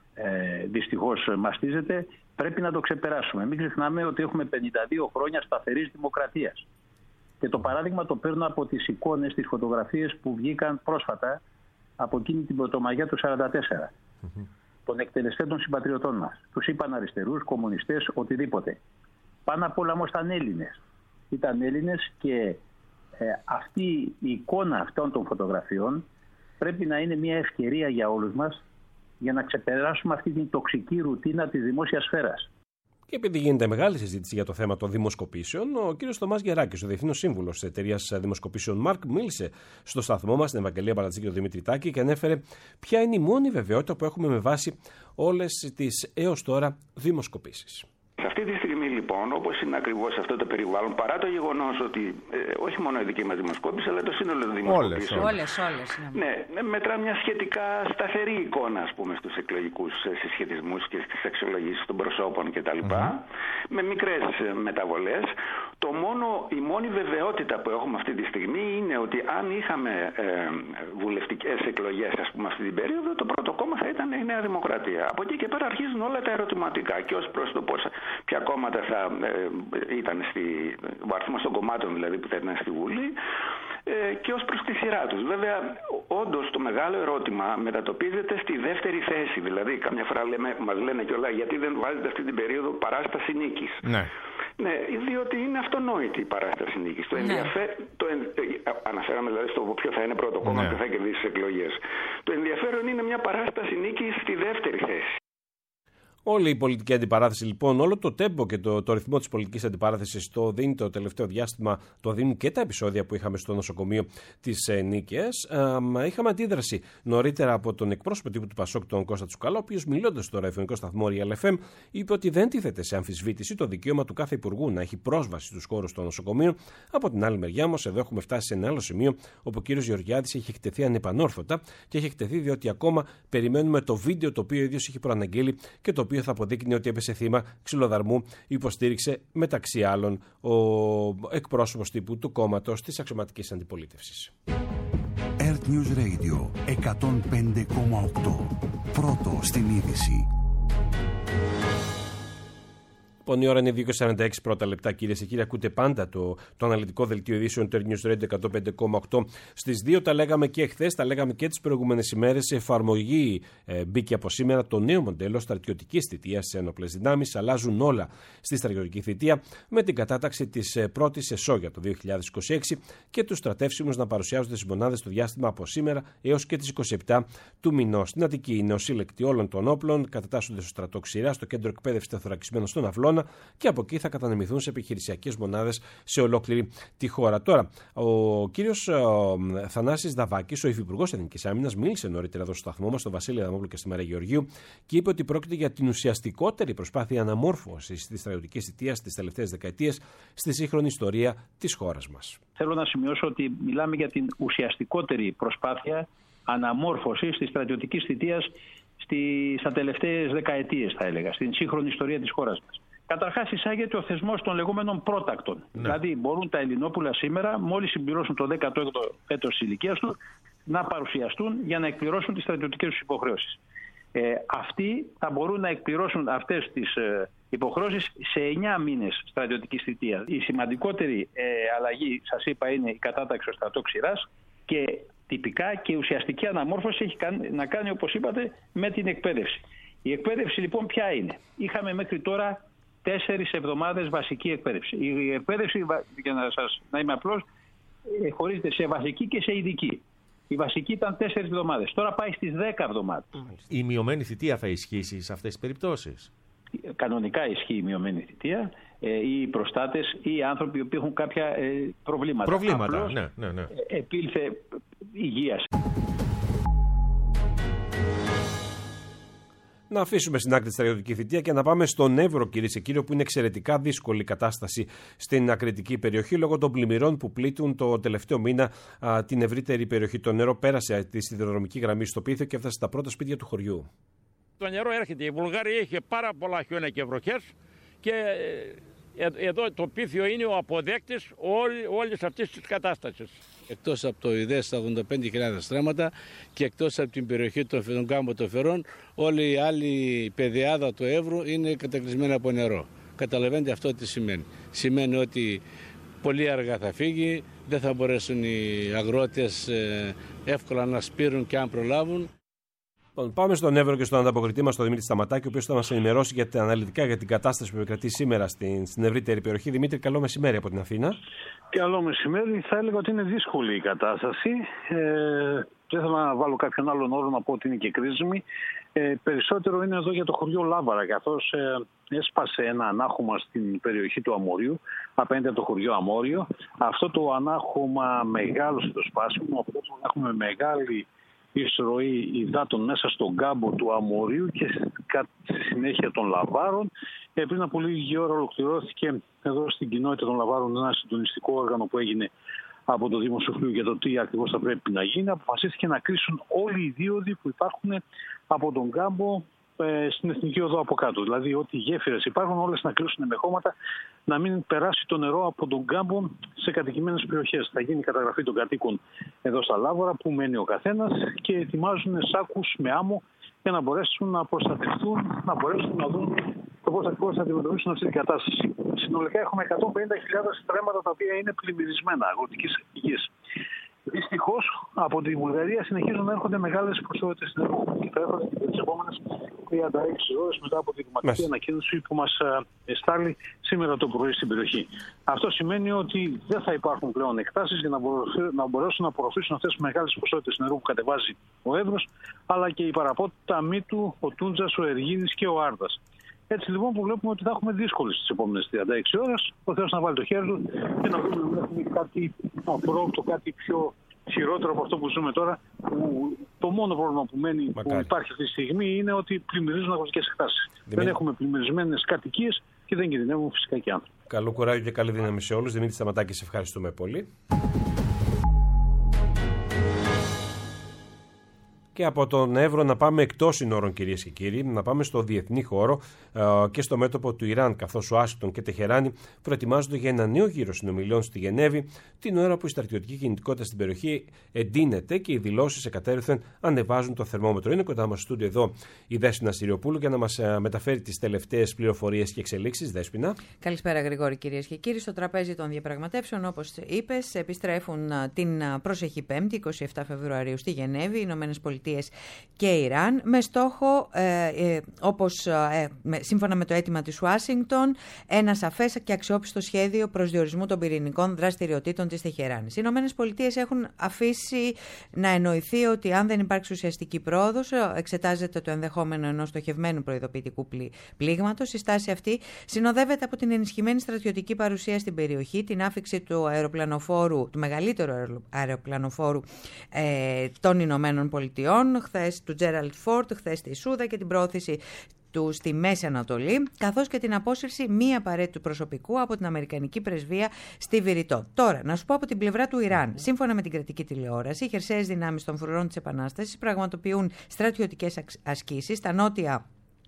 ε, δυστυχώς μαστίζεται, πρέπει να το ξεπεράσουμε. Μην ξεχνάμε ότι έχουμε πενήντα δύο χρόνια σταθερής δημοκρατίας. Και το παράδειγμα το παίρνω από τις εικόνες, τις φωτογραφίες που βγήκαν πρόσφατα από εκείνη την Πρωτομαγιά του χίλια εννιακόσια σαράντα τέσσερα. Mm-hmm. Των εκτελεστών των συμπατριωτών μας. Τους είπαν αριστερούς, κομμουνιστές, οτιδήποτε. Πάνω απ' όλα όμως ήταν Έλληνες. Ήταν Έλληνες και ε, αυτή η εικόνα αυτών των φωτογραφιών πρέπει να είναι μια ευκαιρία για όλους μας για να ξεπεράσουμε αυτή την τοξική ρουτίνα της δημόσιας σφαίρας. Και επειδή γίνεται μεγάλη συζήτηση για το θέμα των δημοσκοπήσεων, ο κ. Θωμάς Γεράκης, ο διευθύνων σύμβουλος της εταιρείας δημοσκοπήσεων Μάρκ, μίλησε στο σταθμό μας, στην Ευαγγελία Παλατσίκη και τον Δημήτρη Τάκη, και ανέφερε ποια είναι η μόνη βεβαιότητα που έχουμε με βάση όλες τις έως τώρα δημοσκοπήσεις. Σε αυτή τη στιγμή λοιπόν, όπως είναι ακριβώς αυτό το περιβάλλον, παρά το γεγονός ότι ε, όχι μόνο η δική μας δημοσκόπηση, αλλά το σύνολο των δημοσκοπήσεων. Όλες, όλες. Ναι, ναι μετρά μια σχετικά σταθερή εικόνα, ας πούμε, στους εκλογικούς συσχετισμούς και στις αξιολογήσεις των προσώπων κτλ. Mm-hmm. Με μικρές μεταβολές. Το μόνο, η μόνη βεβαιότητα που έχουμε αυτή τη στιγμή είναι ότι αν είχαμε ε, βουλευτικές εκλογές, ας πούμε, αυτή την περίοδο, το πρώτο κόμμα θα ήταν η Νέα Δημοκρατία. Από εκεί και πέρα αρχίζουν όλα τα ερωτηματικά και ως προς το πώς, ποια κόμματα θα ε, ήταν στη, ο αριθμός των κομμάτων δηλαδή που θα ήταν στη Βουλή, ε, και ως προς τη σειρά τους. Βέβαια, όντως το μεγάλο ερώτημα μετατοπίζεται στη δεύτερη θέση. Δηλαδή, καμιά φορά λέμε, μας λένε κιόλας γιατί δεν βάζετε αυτή την περίοδο παράσταση νίκης. Ναι. Ναι, διότι είναι αυτονόητη η παράσταση νίκης. Το ενδιαφέ... το εν... Αναφέραμε δηλαδή στο ποιο θα είναι πρώτο κόμμα, ναι, και θα κερδίσει τις εκλογές. Το ενδιαφέρον είναι μια παράσταση νίκης στη δεύτερη θέση. Όλη η πολιτική αντιπαράθεση, λοιπόν, όλο το τέμπο και το, το ρυθμό της πολιτικής αντιπαράθεσης το δίνει το τελευταίο διάστημα, το δίνουν και τα επεισόδια που είχαμε στο νοσοκομείο της ε, Νίκαιας. Ε, είχαμε αντίδραση νωρίτερα από τον εκπρόσωπο τύπου του Πασόκ, τον Κώστα Τσουκαλά, ο οποίος μιλώντας στο ραδιοφωνικό σταθμό Real εφ εμ, είπε ότι δεν τίθεται σε αμφισβήτηση το δικαίωμα του κάθε υπουργού να έχει πρόσβαση στους χώρους των νοσοκομείων. Από την άλλη μεριά όμως, εδώ έχουμε φτάσει σε ένα άλλο σημείο όπου ο κύριος Γεωργιάδης έχει εκτεθεί ανεπανόρθωτα και έχει εκτεθεί διότι ακόμα περιμένουμε το βίντεο το οποίο ο ίδιος έχει προαναγγείλει και το οποίο θα αποδείκνει ότι έπεσε θύμα ξυλοδαρμού, υποστήριξε μεταξύ άλλων ο εκπρόσωπος τύπου του κόμματος της αξιωματικής αντιπολίτευσης. Earth News Radio εκατόν πέντε κόμμα οκτώ. Πρώτο στην είδηση. Λοιπόν, η ώρα είναι δύο και σαράντα έξι πρώτα λεπτά, κυρίες και κύριοι. Ακούτε πάντα το, το αναλυτικό δελτίο ειδήσεων του Earth News Radio εκατόν πέντε κόμμα οκτώ. Στις δύο τα λέγαμε και εχθές, τα λέγαμε και τις προηγούμενες ημέρες. Σε εφαρμογή ε, μπήκε από σήμερα το νέο μοντέλο στρατιωτικής θητείας στις ένοπλες δυνάμεις. Αλλάζουν όλα στη στρατιωτική θητεία με την κατάταξη της ε, πρώτης ΕΣΟ για το δύο χιλιάδες είκοσι έξι και τους στρατεύσιμους να παρουσιάζονται στις μονάδες στο διάστημα από σήμερα έως και τις είκοσι επτά του μηνός. Στην Αττική, οι νεοσύλλεκτοι όλων των όπλων κατατάσσονται στο στρατό Ξηρά, στο κέντρο εκπαίδευση τεθωρακισμένο στον Αυλώνα, και από εκεί θα κατανεμηθούν σε επιχειρησιακές μονάδες σε ολόκληρη τη χώρα. Τώρα, ο κύριος Θανάσης Δαβάκης, ο Υφυπουργός Εθνικής Άμυνας, μίλησε νωρίτερα εδώ στο σταθμό μας, στον Βασίλη Αδαμόπουλο και στη Μαρία Γεωργίου, και είπε ότι πρόκειται για την ουσιαστικότερη προσπάθεια αναμόρφωσης της στρατιωτικής θητείας τις τελευταίες δεκαετίες στη σύγχρονη ιστορία της χώρας μας. Θέλω να σημειώσω ότι μιλάμε για την ουσιαστικότερη προσπάθεια αναμόρφωσης της στρατιωτικής θητείας στα τελευταίες δεκαετίες, θα έλεγα, στην σύγχρονη ιστορία της χώρας μας. Καταρχάς, εισάγεται ο θεσμός των λεγόμενων πρότακτων. Ναι. Δηλαδή, μπορούν τα Ελληνόπουλα σήμερα, μόλις συμπληρώσουν το δέκατο έκτο έτος της ηλικίας του, να παρουσιαστούν για να εκπληρώσουν τις στρατιωτικές τους υποχρεώσεις. Ε, αυτοί θα μπορούν να εκπληρώσουν αυτές τις ε, υποχρεώσεις σε εννιά μήνες στρατιωτικής θητείας. Η σημαντικότερη ε, αλλαγή, σας είπα, είναι η κατάταξη στο στρατό Ξηράς και τυπικά και ουσιαστική αναμόρφωση έχει να κάνει, όπως είπατε, με την εκπαίδευση. Η εκπαίδευση λοιπόν ποια είναι? Είχαμε μέχρι τώρα τέσσερις εβδομάδες βασική εκπαίδευση. Η εκπαίδευση, για να, σας, να είμαι απλός, χωρίζεται σε βασική και σε ειδική. Η βασική ήταν τέσσερις εβδομάδες. Τώρα πάει στις δέκα εβδομάδες. Η μειωμένη θητεία θα ισχύσει σε αυτές τις περιπτώσεις? Κανονικά ισχύει η μειωμένη θητεία, ε, ή οι προστάτες ή οι άνθρωποι που έχουν κάποια ε, προβλήματα. Προβλήματα, Απλώς, ναι, ναι, ναι. επήλθε υγείας. Να αφήσουμε στην άκρη τη στρατιωτική θητεία και να πάμε στον Εύρο, κυρίες και κύριοι, που είναι εξαιρετικά δύσκολη κατάσταση στην ακριτική περιοχή λόγω των πλημμυρών που πλήττουν το τελευταίο μήνα α, την ευρύτερη περιοχή. Το νερό πέρασε τη σιδηροδρομική γραμμή στο Πίθιο και έφτασε στα πρώτα σπίτια του χωριού. Το νερό έρχεται. Η Βουλγαρία είχε πάρα πολλά χιόνια και βροχές και εδώ το Πίθιο είναι ο αποδέκτης όλης αυτής της κατάστασης. Εκτός από το ΙΔΕΣ τα ογδόντα πέντε χιλιάδες στρέμματα και εκτός από την περιοχή των κάμπων των Φερών, όλη η άλλη πεδιάδα του Εύρου είναι κατακλεισμένη από νερό. Καταλαβαίνετε αυτό τι σημαίνει? Σημαίνει ότι πολύ αργά θα φύγει, δεν θα μπορέσουν οι αγρότες εύκολα να σπείρουν και αν προλάβουν. Πάμε στον Εύρο και στον ανταποκριτή μας, τον Δημήτρη Σταματάκη, ο οποίος θα μας ενημερώσει για τα αναλυτικά για την κατάσταση που επικρατεί σήμερα στην, στην ευρύτερη περιοχή. Δημήτρη, καλό μεσημέρι από την Αθήνα. Καλό μεσημέρι. Θα έλεγα ότι είναι δύσκολη η κατάσταση. Ε, δεν θέλω να βάλω κάποιον άλλον όρο να πω ότι είναι και κρίσιμη. Ε, περισσότερο είναι εδώ για το χωριό Λάβαρα, καθώς ε, έσπασε ένα ανάχωμα στην περιοχή του Αμόριου, απέναντι από το χωριό Αμόριο. Αυτό το ανάχωμα μεγάλωσε το σπάσιμο, οπότε έχουμε μεγάλη εισρωή υδάτων μέσα στον κάμπο του Αμορίου και στη συνέχεια των Λαβάρων. Ε, πριν από λίγη ώρα ολοκληρώθηκε εδώ στην κοινότητα των Λαβάρων ένα συντονιστικό όργανο που έγινε από το Δήμο Σοφλίου για το τι ακριβώς θα πρέπει να γίνει. Αποφασίστηκε να κλείσουν όλοι οι δίωδοι που υπάρχουν από τον κάμπο ε, στην Εθνική Οδό από κάτω. Δηλαδή, ό,τι γέφυρες υπάρχουν, όλες να κλείσουν με χώματα, να μην περάσει το νερό από τον κάμπο σε κατοικημένες περιοχές. Θα γίνει καταγραφή των κατοίκων εδώ στα Λάβωρα, που μένει ο καθένας, και ετοιμάζουν σάκους με άμμο για να μπορέσουν να προστατευτούν, να μπορέσουν να δουν το πώς ακριβώς θα αντιμετωπίσουν αυτή την κατάσταση. Συνολικά έχουμε εκατόν πενήντα χιλιάδες στρέμματα τα οποία είναι πλημμυρισμένα αγροτικής γης. Δυστυχώς από τη Βουλγαρία συνεχίζουν να έρχονται μεγάλες ποσότητες νερού και θα έρχονται και τις επόμενες τριάντα έξι ώρες μετά από τη δημοτική ανακοίνωση που μας εστάλει σήμερα το πρωί στην περιοχή. Αυτό σημαίνει ότι δεν θα υπάρχουν πλέον εκτάσεις για να μπορέσουν να απορροφήσουν αυτές τις μεγάλες ποσότητες νερού που κατεβάζει ο Εύρος, αλλά και η Παραπότα, Μήτου, ο Τούντζας, ο Εργίνης και ο Άρδας. Έτσι λοιπόν που βλέπουμε ότι θα έχουμε δύσκολες τις επόμενες τριάντα έξι ώρες. Ο Θεός να βάλει το χέρι του και να δούμε να έχουμε κάτι απρόοπτο, κάτι πιο χειρότερο από αυτό που ζούμε τώρα. Που το μόνο πρόβλημα που μένει, που υπάρχει αυτή τη στιγμή, είναι ότι πλημμυρίζουν αγροτικές εκτάσεις. Δημήτρη. Δεν έχουμε πλημμυρισμένες κατοικίες και δεν κινδυνεύουν φυσικά και άνθρωποι. Καλό κουράγιο και καλή δύναμη σε όλους. Δημήτρη Σταματάκη, σε ευχαριστούμε πολύ. Και από τον Εύρο να πάμε εκτός συνόρων, κυρίες και κύριοι, να πάμε στο διεθνή χώρο ε, και στο μέτωπο του Ιράν, καθώς Ουάσιγκτον και Τεχεράνη προετοιμάζονται για ένα νέο γύρο συνομιλιών στη Γενέβη, την ώρα που η στρατιωτική κινητικότητα στην περιοχή εντείνεται και οι δηλώσεις εκατέρωθεν ανεβάζουν το θερμόμετρο. Είναι κοντά μας στο στούντιο εδώ η Δέσποινα Συριοπούλου για να μας ε, μεταφέρει τις τελευταίες πληροφορίες και εξελίξεις. Δέσποινα. Καλησπέρα, Γρηγόρη, κυρίες και κύριοι. Στο τραπέζι των διαπραγματεύσεων, όπως είπες, επιστρέφουν την προσεχή Πέμπτη, εικοστή εβδόμη Φεβρουαρίου, στη Γενέβη, οι Ηνωμένες Πολιτείες και Ιράν, με στόχο, ε, ε, όπως ε, με, σύμφωνα με το αίτημα της Ουάσιγκτον, ένα σαφές και αξιόπιστο σχέδιο προσδιορισμού των πυρηνικών δραστηριοτήτων της Τεχεράνης. Οι Ηνωμένες Πολιτείες έχουν αφήσει να εννοηθεί ότι αν δεν υπάρξει ουσιαστική πρόοδος, εξετάζεται το ενδεχόμενο ενός στοχευμένου προειδοποιητικού πλήγματος. Η στάση αυτή συνοδεύεται από την ενισχυμένη στρατιωτική παρουσία στην περιοχή, την άφιξη του αεροπλανοφόρου, του μεγαλύτερου αεροπλανοφόρου ε, των Ηνωμένων Πολιτειών, χθες του Τζέραλντ Φόρτ, χθες στη Σούδα, και την πρόθεση του στη Μέση Ανατολή, καθώς και την απόσυρση μη απαραίτητου προσωπικού από την Αμερικανική πρεσβεία στη Βηρητό. Τώρα, να σου πω από την πλευρά του Ιράν. Σύμφωνα με την κρατική τηλεόραση, οι χερσαίες δυνάμεις των φρουρών της Επανάστασης πραγματοποιούν στρατιωτικές ασκήσεις στα νότια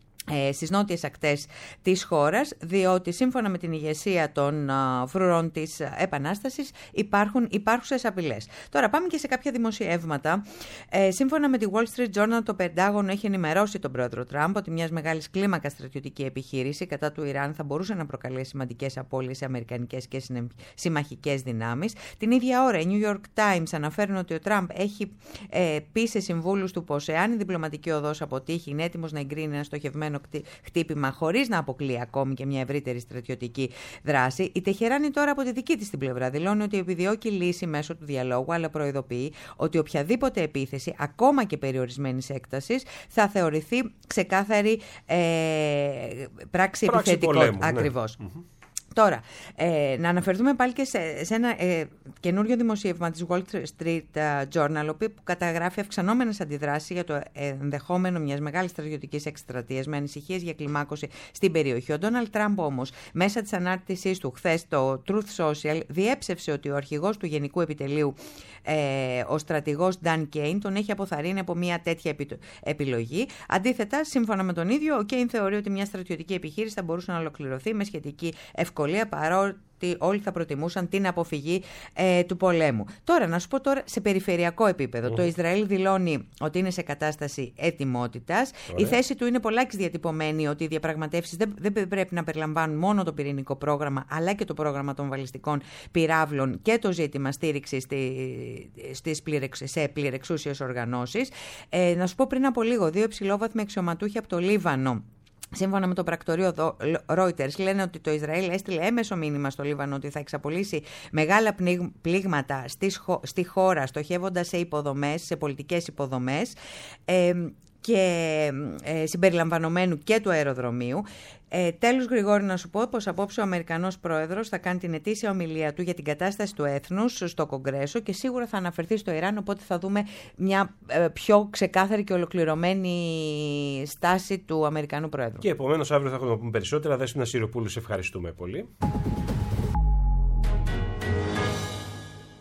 Ε, στις νότιες ακτές της χώρας, διότι σύμφωνα με την ηγεσία των α, φρουρών της Επανάστασης υπάρχουν υπάρχουσες απειλές. Τώρα πάμε και σε κάποια δημοσιεύματα. Ε, σύμφωνα με τη Wall Street Journal, το Πεντάγωνο έχει ενημερώσει τον πρόεδρο Τραμπ ότι μιας μεγάλης κλίμακας στρατιωτική επιχείρηση κατά του Ιράν θα μπορούσε να προκαλέσει σημαντικές απώλειες σε αμερικανικές και συμμαχικές δυνάμεις. Την ίδια ώρα, οι New York Times αναφέρουν ότι ο Τραμπ έχει ε, πει σε συμβούλους του πως εάν η διπλωματική οδός αποτύχει, είναι έτοιμος να εγκρίνει ένα στοχευμένο χτύπημα χωρίς να αποκλεί ακόμη και μια ευρύτερη στρατιωτική δράση. Η Τεχεράνη τώρα από τη δική της την πλευρά δηλώνει ότι επιδιώκει λύση μέσω του διαλόγου, αλλά προειδοποιεί ότι οποιαδήποτε επίθεση, ακόμα και περιορισμένης έκτασης, θα θεωρηθεί ξεκάθαρη ε, πράξη, πράξη επιθετικών. Ακριβώς. Ναι. Mm-hmm. Τώρα, ε, να αναφερθούμε πάλι και σε, σε ένα ε, καινούριο δημοσίευμα της Wall Street Journal, που καταγράφει αυξανόμενες αντιδράσεις για το ενδεχόμενο μιας μεγάλης στρατιωτικής εκστρατείας με ανησυχίες για κλιμάκωση στην περιοχή. Ο Ντόναλντ Τραμπ όμως, μέσα της ανάρτησής του χθες στο Truth Social, διέψευσε ότι ο αρχηγός του Γενικού Επιτελείου, ε, ο στρατηγός Dan Kane, τον έχει αποθαρρύνει από μια τέτοια επι, επιλογή. Αντίθετα, σύμφωνα με τον ίδιο, ο Kane θεωρεί ότι μια στρατιωτική επιχείρηση θα μπορούσε να ολοκληρωθεί με σχετική ευκολία, παρότι όλοι θα προτιμούσαν την αποφυγή ε, του πολέμου. Τώρα, να σου πω τώρα σε περιφερειακό επίπεδο. Mm. Το Ισραήλ δηλώνει ότι είναι σε κατάσταση ετοιμότητας. Η θέση του είναι πολλάκις διατυπωμένη ότι οι διαπραγματεύσεις δεν, δεν πρέπει να περιλαμβάνουν μόνο το πυρηνικό πρόγραμμα, αλλά και το πρόγραμμα των βαλιστικών πυράβλων και το ζήτημα στήριξης στις πληρεξ, σε πληρεξούσιες οργανώσεις. Ε, να σου πω πριν από λίγο, δύο υψηλόβαθμοι αξιωματούχοι από το Λίβανο, σύμφωνα με το πρακτορείο Reuters, λένε ότι το Ισραήλ έστειλε έμεσο μήνυμα στο Λίβανο ότι θα εξαπολύσει μεγάλα πλήγματα στη χώρα, στοχεύοντας σε υποδομές, σε πολιτικές υποδομές ε, και ε, συμπεριλαμβανομένου και του αεροδρομίου. Ε, τέλος, Γρηγόρη, να σου πω πως απόψε ο Αμερικανός Πρόεδρος θα κάνει την ετήσια ομιλία του για την κατάσταση του έθνους στο Κογκρέσο και σίγουρα θα αναφερθεί στο Ιράν, οπότε θα δούμε μια ε, πιο ξεκάθαρη και ολοκληρωμένη στάση του Αμερικανού Πρόεδρου. Και επομένως αύριο θα έχουμε να πούμε περισσότερα. Δέσποινα Συριοπούλου, σε ευχαριστούμε πολύ.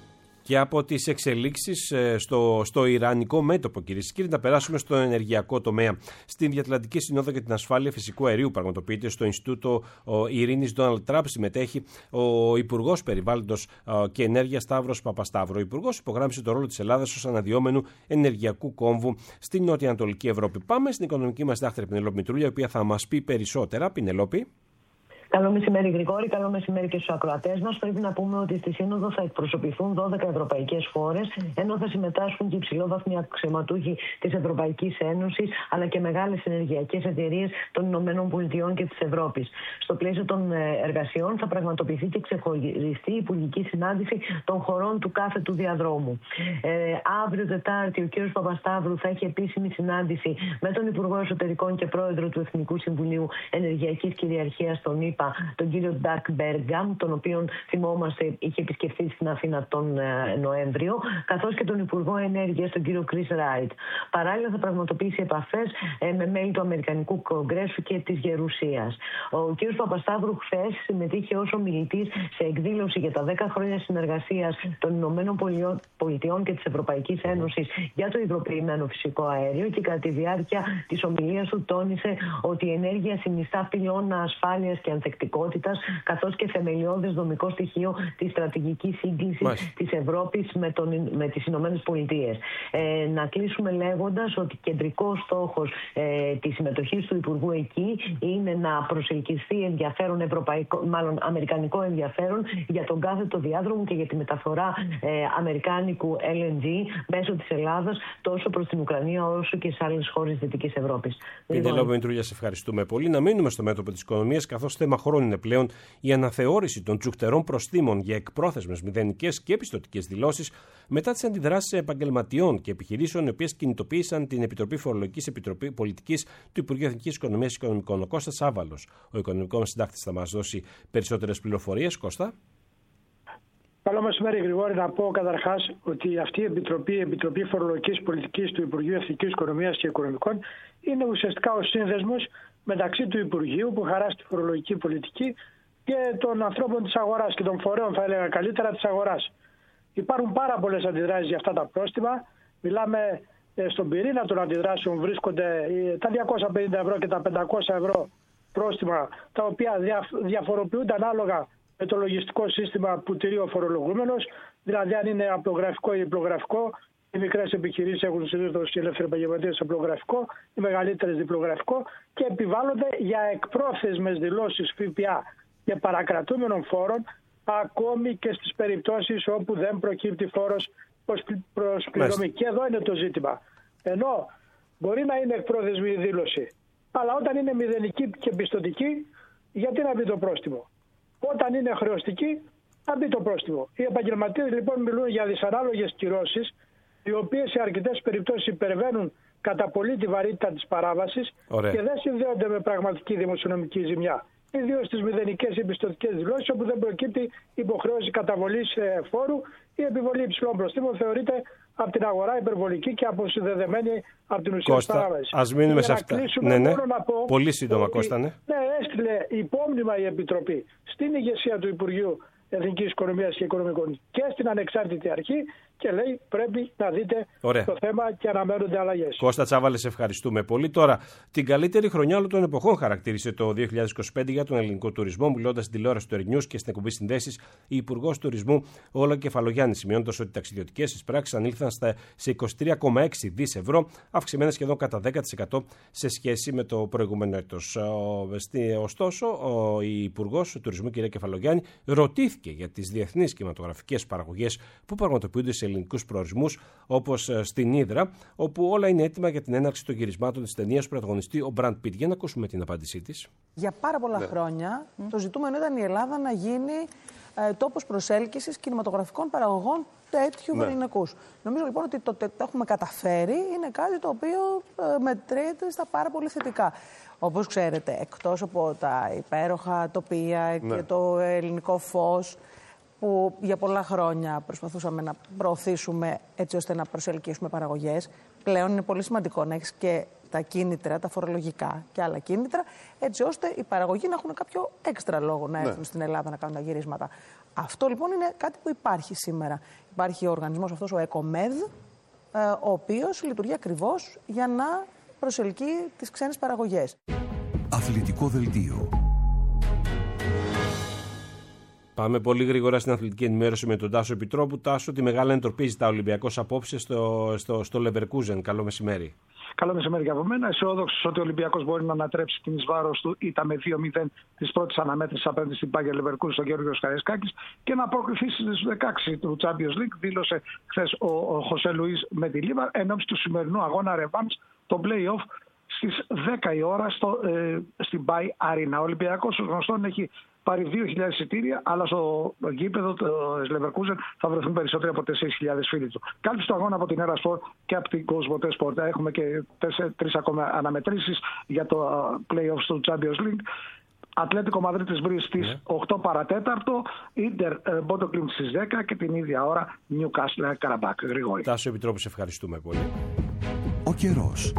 Και από τις εξελίξεις στο, στο ιρανικό μέτωπο, κυρίες και κύριοι, να περάσουμε στο ενεργειακό τομέα. Στην Διατλαντική Συνόδο για την Ασφάλεια Φυσικού Αερίου, πραγματοποιείται στο Ινστιτούτο Ειρήνης Ντόναλντ Τραμπ, συμμετέχει ο Υπουργός Περιβάλλοντος και Ενέργειας Σταύρος Παπασταύρου. Ο Υπουργός υπογράμμισε το ρόλο της Ελλάδας ως αναδυόμενου ενεργειακού κόμβου στην νότια-ανατολική Ευρώπη. Πάμε στην οικονομική μας δάχτυρα Πινελόπη Μητρούλια, η οποία θα μας πει περισσότερα. Πινελόπη. Καλό μεσημέρι, Γρηγόρη. Καλό μεσημέρι και στους ακροατές μας. Πρέπει να πούμε ότι στη Σύνοδο θα εκπροσωπηθούν δώδεκα ευρωπαϊκές χώρες, ενώ θα συμμετάσχουν και υψηλόβαθμοι αξιωματούχοι της Ευρωπαϊκής Ένωσης, αλλά και μεγάλες ενεργειακές εταιρείες των Ηνωμένων Πολιτειών και της Ευρώπης. Στο πλαίσιο των εργασιών θα πραγματοποιηθεί και ξεχωριστή υπουργική συνάντηση των χωρών του κάθετου διαδρόμου. Ε, αύριο Τετάρτη, ο κ. Παπασταύρου θα έχει επίσημη συνάντηση με τον Υπουργό Εσωτερικών και Πρόεδρο του Εθνικού Συμβουλίου Ενεργειακής Κυριαρχίας, τον ΙΠΑ, τον κύριο Ντακ Μπέργκαμ, τον οποίον θυμόμαστε είχε επισκεφθεί στην Αθήνα τον ε, Νοέμβριο, καθώς και τον Υπουργό Ενέργειας, τον κύριο Κρίς Ράιτ. Παράλληλα, θα πραγματοποιήσει επαφές ε, με μέλη του Αμερικανικού Κογκρέσου και της Γερουσίας. Ο κύριος Παπασταύρου χθες συμμετείχε ως ομιλητής σε εκδήλωση για τα δέκα χρόνια συνεργασίας των Ηνωμένων Πολιτειών και της Ευρωπαϊκής Ένωσης για το υγροποιημένο φυσικό αέριο, και κατά τη διάρκεια της ομιλίας του τόνισε ότι η ενέργεια συνιστά πυλώνα ασφάλειας και ανθεκτικότητας, καθώς και θεμελιώδες δομικό στοιχείο της στρατηγικής σύγκλησης της Ευρώπης με, τον, με τις Ηνωμένες Πολιτείες. Ε, να κλείσουμε λέγοντας ότι κεντρικός στόχος ε, της συμμετοχής του Υπουργού εκεί είναι να προσελκυστεί ενδιαφέρον ευρωπαϊκό, μάλλον αμερικανικό ενδιαφέρον για τον κάθετο διάδρομο και για τη μεταφορά ε, αμερικάνικου ελ εν τζι μέσω της Ελλάδας τόσο προς την Ουκρανία όσο και σε άλλες χώρες Δυτικής Ευρώπης. Πινελόπη Μητρούλια, σε ευχαριστούμε πολύ. Να μείνουμε στο μέτωπο της οικονομίας, καθώς θέμα χρόνου είναι πλέον η αναθεώρηση των τσουχτερών προστίμων για εκπρόθεσμες μηδενικές και επιστοτικές δηλώσεις μετά τις αντιδράσεις επαγγελματιών και επιχειρήσεων, οι οποίες κινητοποίησαν την Επιτροπή Φορολογικής Επιτροπή Πολιτικής του Υπουργείου Εθνικής Οικονομίας και Οικονομικών. Ο Κώστας Σάβαλος, ο οικονομικός μας συντάκτης, θα μας δώσει περισσότερες πληροφορίες. Κώστα. Καλό μεσημέρι, Γρηγόρη. Να πω καταρχάς ότι αυτή η Επιτροπή, η Επιτροπή Φορολογικής Πολιτικής του Υπουργείου Εθνικής Οικονομίας και Οικονομικών, είναι ουσιαστικά ο σύνδεσμος μεταξύ του Υπουργείου που χαράσει τη φορολογική πολιτική και των ανθρώπων της αγοράς και των φορέων, θα έλεγα καλύτερα, της αγοράς. Υπάρχουν πάρα πολλές αντιδράσεις για αυτά τα πρόστιμα. Μιλάμε ε, στον πυρήνα των αντιδράσεων βρίσκονται ε, τα διακόσια πενήντα ευρώ και τα πεντακόσια ευρώ πρόστιμα, τα οποία δια, διαφοροποιούνται ανάλογα με το λογιστικό σύστημα που τηρεί ο φορολογούμενος, δηλαδή αν είναι απλογραφικό ή διπλογραφικό. Οι μικρές επιχειρήσεις έχουν συνήθως οι ελεύθεροι επαγγελματίες απλογραφικό, οι μεγαλύτερες διπλογραφικό, και επιβάλλονται για εκπρόθεσμες δηλώσεις ΦΠΑ και παρακρατούμενων φόρων, ακόμη και στις περιπτώσεις όπου δεν προκύπτει φόρος προς πληρωμή. Και εδώ είναι το ζήτημα. Ενώ μπορεί να είναι εκπρόθεσμη η δήλωση, αλλά όταν είναι μηδενική και πιστωτική, γιατί να μπει το πρόστιμο? Όταν είναι χρεωστική, να μπει το πρόστιμο. Οι επαγγελματίες λοιπόν μιλούν για δυσανάλογες κυρώσεις, οι οποίες σε αρκετές περιπτώσεις υπερβαίνουν κατά πολύ τη βαρύτητα της παράβασης. Ωραία. Και δεν συνδέονται με πραγματική δημοσιονομική ζημιά. Ιδίως στις μηδενικές ή πιστωτικές δηλώσεις, όπου δεν προκύπτει υποχρέωση καταβολής φόρου, η επιβολή υψηλών προστίμων θεωρείται από την αγορά υπερβολική και αποσυνδεδεμένη από την ουσία της παράβασης. Ας μείνουμε σε αυτά. Ναι, ναι. Πω πολύ σύντομα, ότι, Κώστα. Ναι. ναι, έστειλε υπόμνημα η Επιτροπή στην ηγεσία του Υπουργείου Εθνικής Οικονομίας και Οικονομικών και στην ανεξάρτητη αρχή και λέει πρέπει να δείτε Ωραία. το θέμα και αναμένονται αλλαγές. Κώστα Τσάβαλε, σε ευχαριστούμε πολύ. Τώρα, την καλύτερη χρονιά όλων των εποχών χαρακτήρισε το δύο χιλιάδες είκοσι πέντε για τον ελληνικό τουρισμό, μιλώντας στην τηλεόραση του Ερνιούς και στην εκπομπή Συνδέσεις, η Υπουργός Τουρισμού Όλγα Κεφαλογιάννη, σημειώνοντας ότι οι ταξιδιωτικές εισπράξεις ανήλθαν στα, σε είκοσι τρία κόμμα έξι δισεκατομμύρια ευρώ, αυξημένες σχεδόν κατά δέκα τοις εκατό σε σχέση με το προηγούμενο έτος. Ωστόσο, η Υπουργός Τουρισμού, κυρία Κεφαλογιάννη, ρωτήθηκε για τις διεθνείς κινηματογραφικές παραγωγές που πραγματοποιούνται σε ελληνικούς προορισμούς, όπως στην Ύδρα, όπου όλα είναι έτοιμα για την έναρξη των γυρισμάτων της ταινίας που πρωταγωνιστεί ο Μπραντ Πιτ. Για να ακούσουμε την απάντησή της. Για πάρα πολλά ναι. χρόνια mm. το ζητούμενο ήταν η Ελλάδα να γίνει ε, τόπος προσέλκυσης κινηματογραφικών παραγωγών τέτοιου ναι. ελληνικούς. Νομίζω λοιπόν ότι το, το, το έχουμε καταφέρει, είναι κάτι το οποίο ε, μετρείται στα πάρα πολύ θετικά. Όπως ξέρετε, εκτός από τα υπέροχα τοπία ναι. και το ελληνικό φως, που για πολλά χρόνια προσπαθούσαμε να προωθήσουμε έτσι ώστε να προσελκύσουμε παραγωγές, πλέον είναι πολύ σημαντικό να έχεις και τα κίνητρα, τα φορολογικά και άλλα κίνητρα, έτσι ώστε οι παραγωγοί να έχουν κάποιο έξτρα λόγο να έρθουν ναι. στην Ελλάδα να κάνουν τα γυρίσματα. Αυτό λοιπόν είναι κάτι που υπάρχει σήμερα. Υπάρχει ο οργανισμός αυτός, ο ΕΚΟΜΕΔ, ο οποίος λειτουργεί ακριβώς για να προσελκύει τις ξένες παραγωγές. Αθλητικό δελτίο. Πάμε πολύ γρήγορα στην αθλητική ενημέρωση με τον Τάσο Επιτρόπου. Τάσο, τη μεγάλη εντροπή ζητά ο Ολυμπιακός απόψε στο, στο, στο Leverkusen. Καλό μεσημέρι. Καλό μεσημέρι και από μένα. Αισιόδοξο ότι ο Ολυμπιακός μπορεί να ανατρέψει την εις βάρος του ήττα με δύο μηδέν της πρώτης αναμέτρησης απέναντι στην Bayer Leverkusen στον Γεώργιο Καραϊσκάκης και να προκριθήσει στις δεκαέξι του Champions League. Δήλωσε χθες ο, ο Χωσέ Λουίς με τη Λίβαρ ενώπιση του σημερινού αγώνα ρεβάνς, το play-off στις δέκα η ώρα στο, ε, στην Bay Arena. Ο Ολυμπιακός ως γνωστόν έχει πάρει δύο χιλιάδες εισιτήρια, αλλά στο γήπεδο του Leverkusen θα βρεθούν περισσότεροι από τέσσερις χιλιάδες φίλοι του. Κάλυψε το αγώνα από την Έρα Sport και από την Cosmote Sport. Έχουμε και τρεις ακόμα αναμετρήσεις για το play-off στο Champions League. Ατλέτικο Μαδρίτης Βρύς στις οκτώ παρατέταρτο, Ίντερ Μπόντο Κλίντ στις δέκα και την ίδια ώρα Newcastle Καραμπάκ. Γρηγόρη. Τάσο Επιτρόπου, σε ευχαριστούμε πολύ. Ο καιρός.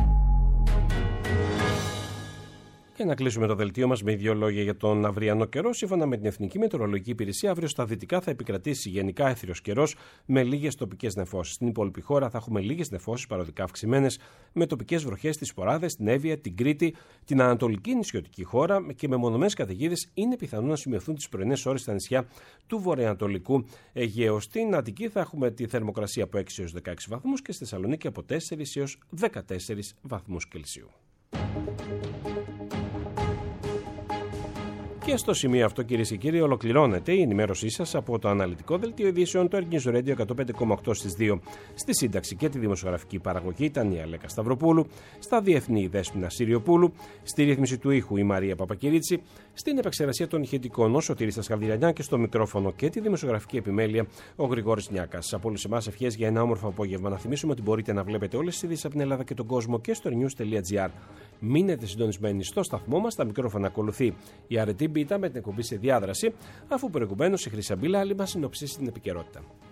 Και να κλείσουμε το δελτίο μας με δύο λόγια για τον αυριανό καιρό. Σύμφωνα με την Εθνική Μετεωρολογική Υπηρεσία, αύριο στα δυτικά θα επικρατήσει γενικά έθριος καιρός με λίγες τοπικές νεφώσεις. Στην υπόλοιπη χώρα θα έχουμε λίγες νεφώσεις παροδικά αυξημένες, με τοπικές βροχές στις Σποράδες, την Εύβοια, την Κρήτη, την Ανατολική νησιωτική χώρα και με μονομένες καταιγίδες είναι πιθανό να σημειωθούν τις πρωινές ώρες στα νησιά του βορειοανατολικού Αιγαίου. Στην Αττική θα έχουμε τη θερμοκρασία από έξι έως δεκαέξι βαθμούς και στη Θεσσαλονίκη από τέσσερις έως δεκατέσσερις βαθμούς Κελσίου. Και στο σημείο αυτό, κυρίες και κύριοι, ολοκληρώνεται η ενημέρωσή σας από το αναλυτικό δελτίο ειδήσεων του News Radio εκατόν πέντε κόμμα οκτώ στις δύο. Στη σύνταξη και τη δημοσιογραφική παραγωγή ήταν η Αλέκα Σταυροπούλου, στα διεθνή η Δέσποινα Συριοπούλου, στη ρύθμιση του ήχου η Μαρία Παπακυρίτσι, στην επεξεργασία των ηχητικών ο Σωτήρης Τασκαλδηρανιά και στο μικρόφωνο και τη δημοσιογραφική επιμέλεια ο Γρηγόρης Νιάκας. Από όλους εμάς ευχές για ένα όμορφο απόγευμα. Να θυμίσουμε ότι μπορείτε να βλέπετε όλες τις ειδήσεις από την Ελλάδα και τον κόσμο και στο news τελεία gr. Μείνετε συντονισμένοι στο σταθμό μας, τα μικρόφωνα ακολουθεί η αρετή Μπίτα με την εκπομπή σε διάδραση, αφού προηγουμένως η Χρυσαμπίλα άλλη μας συνοψίσει την επικαιρότητα.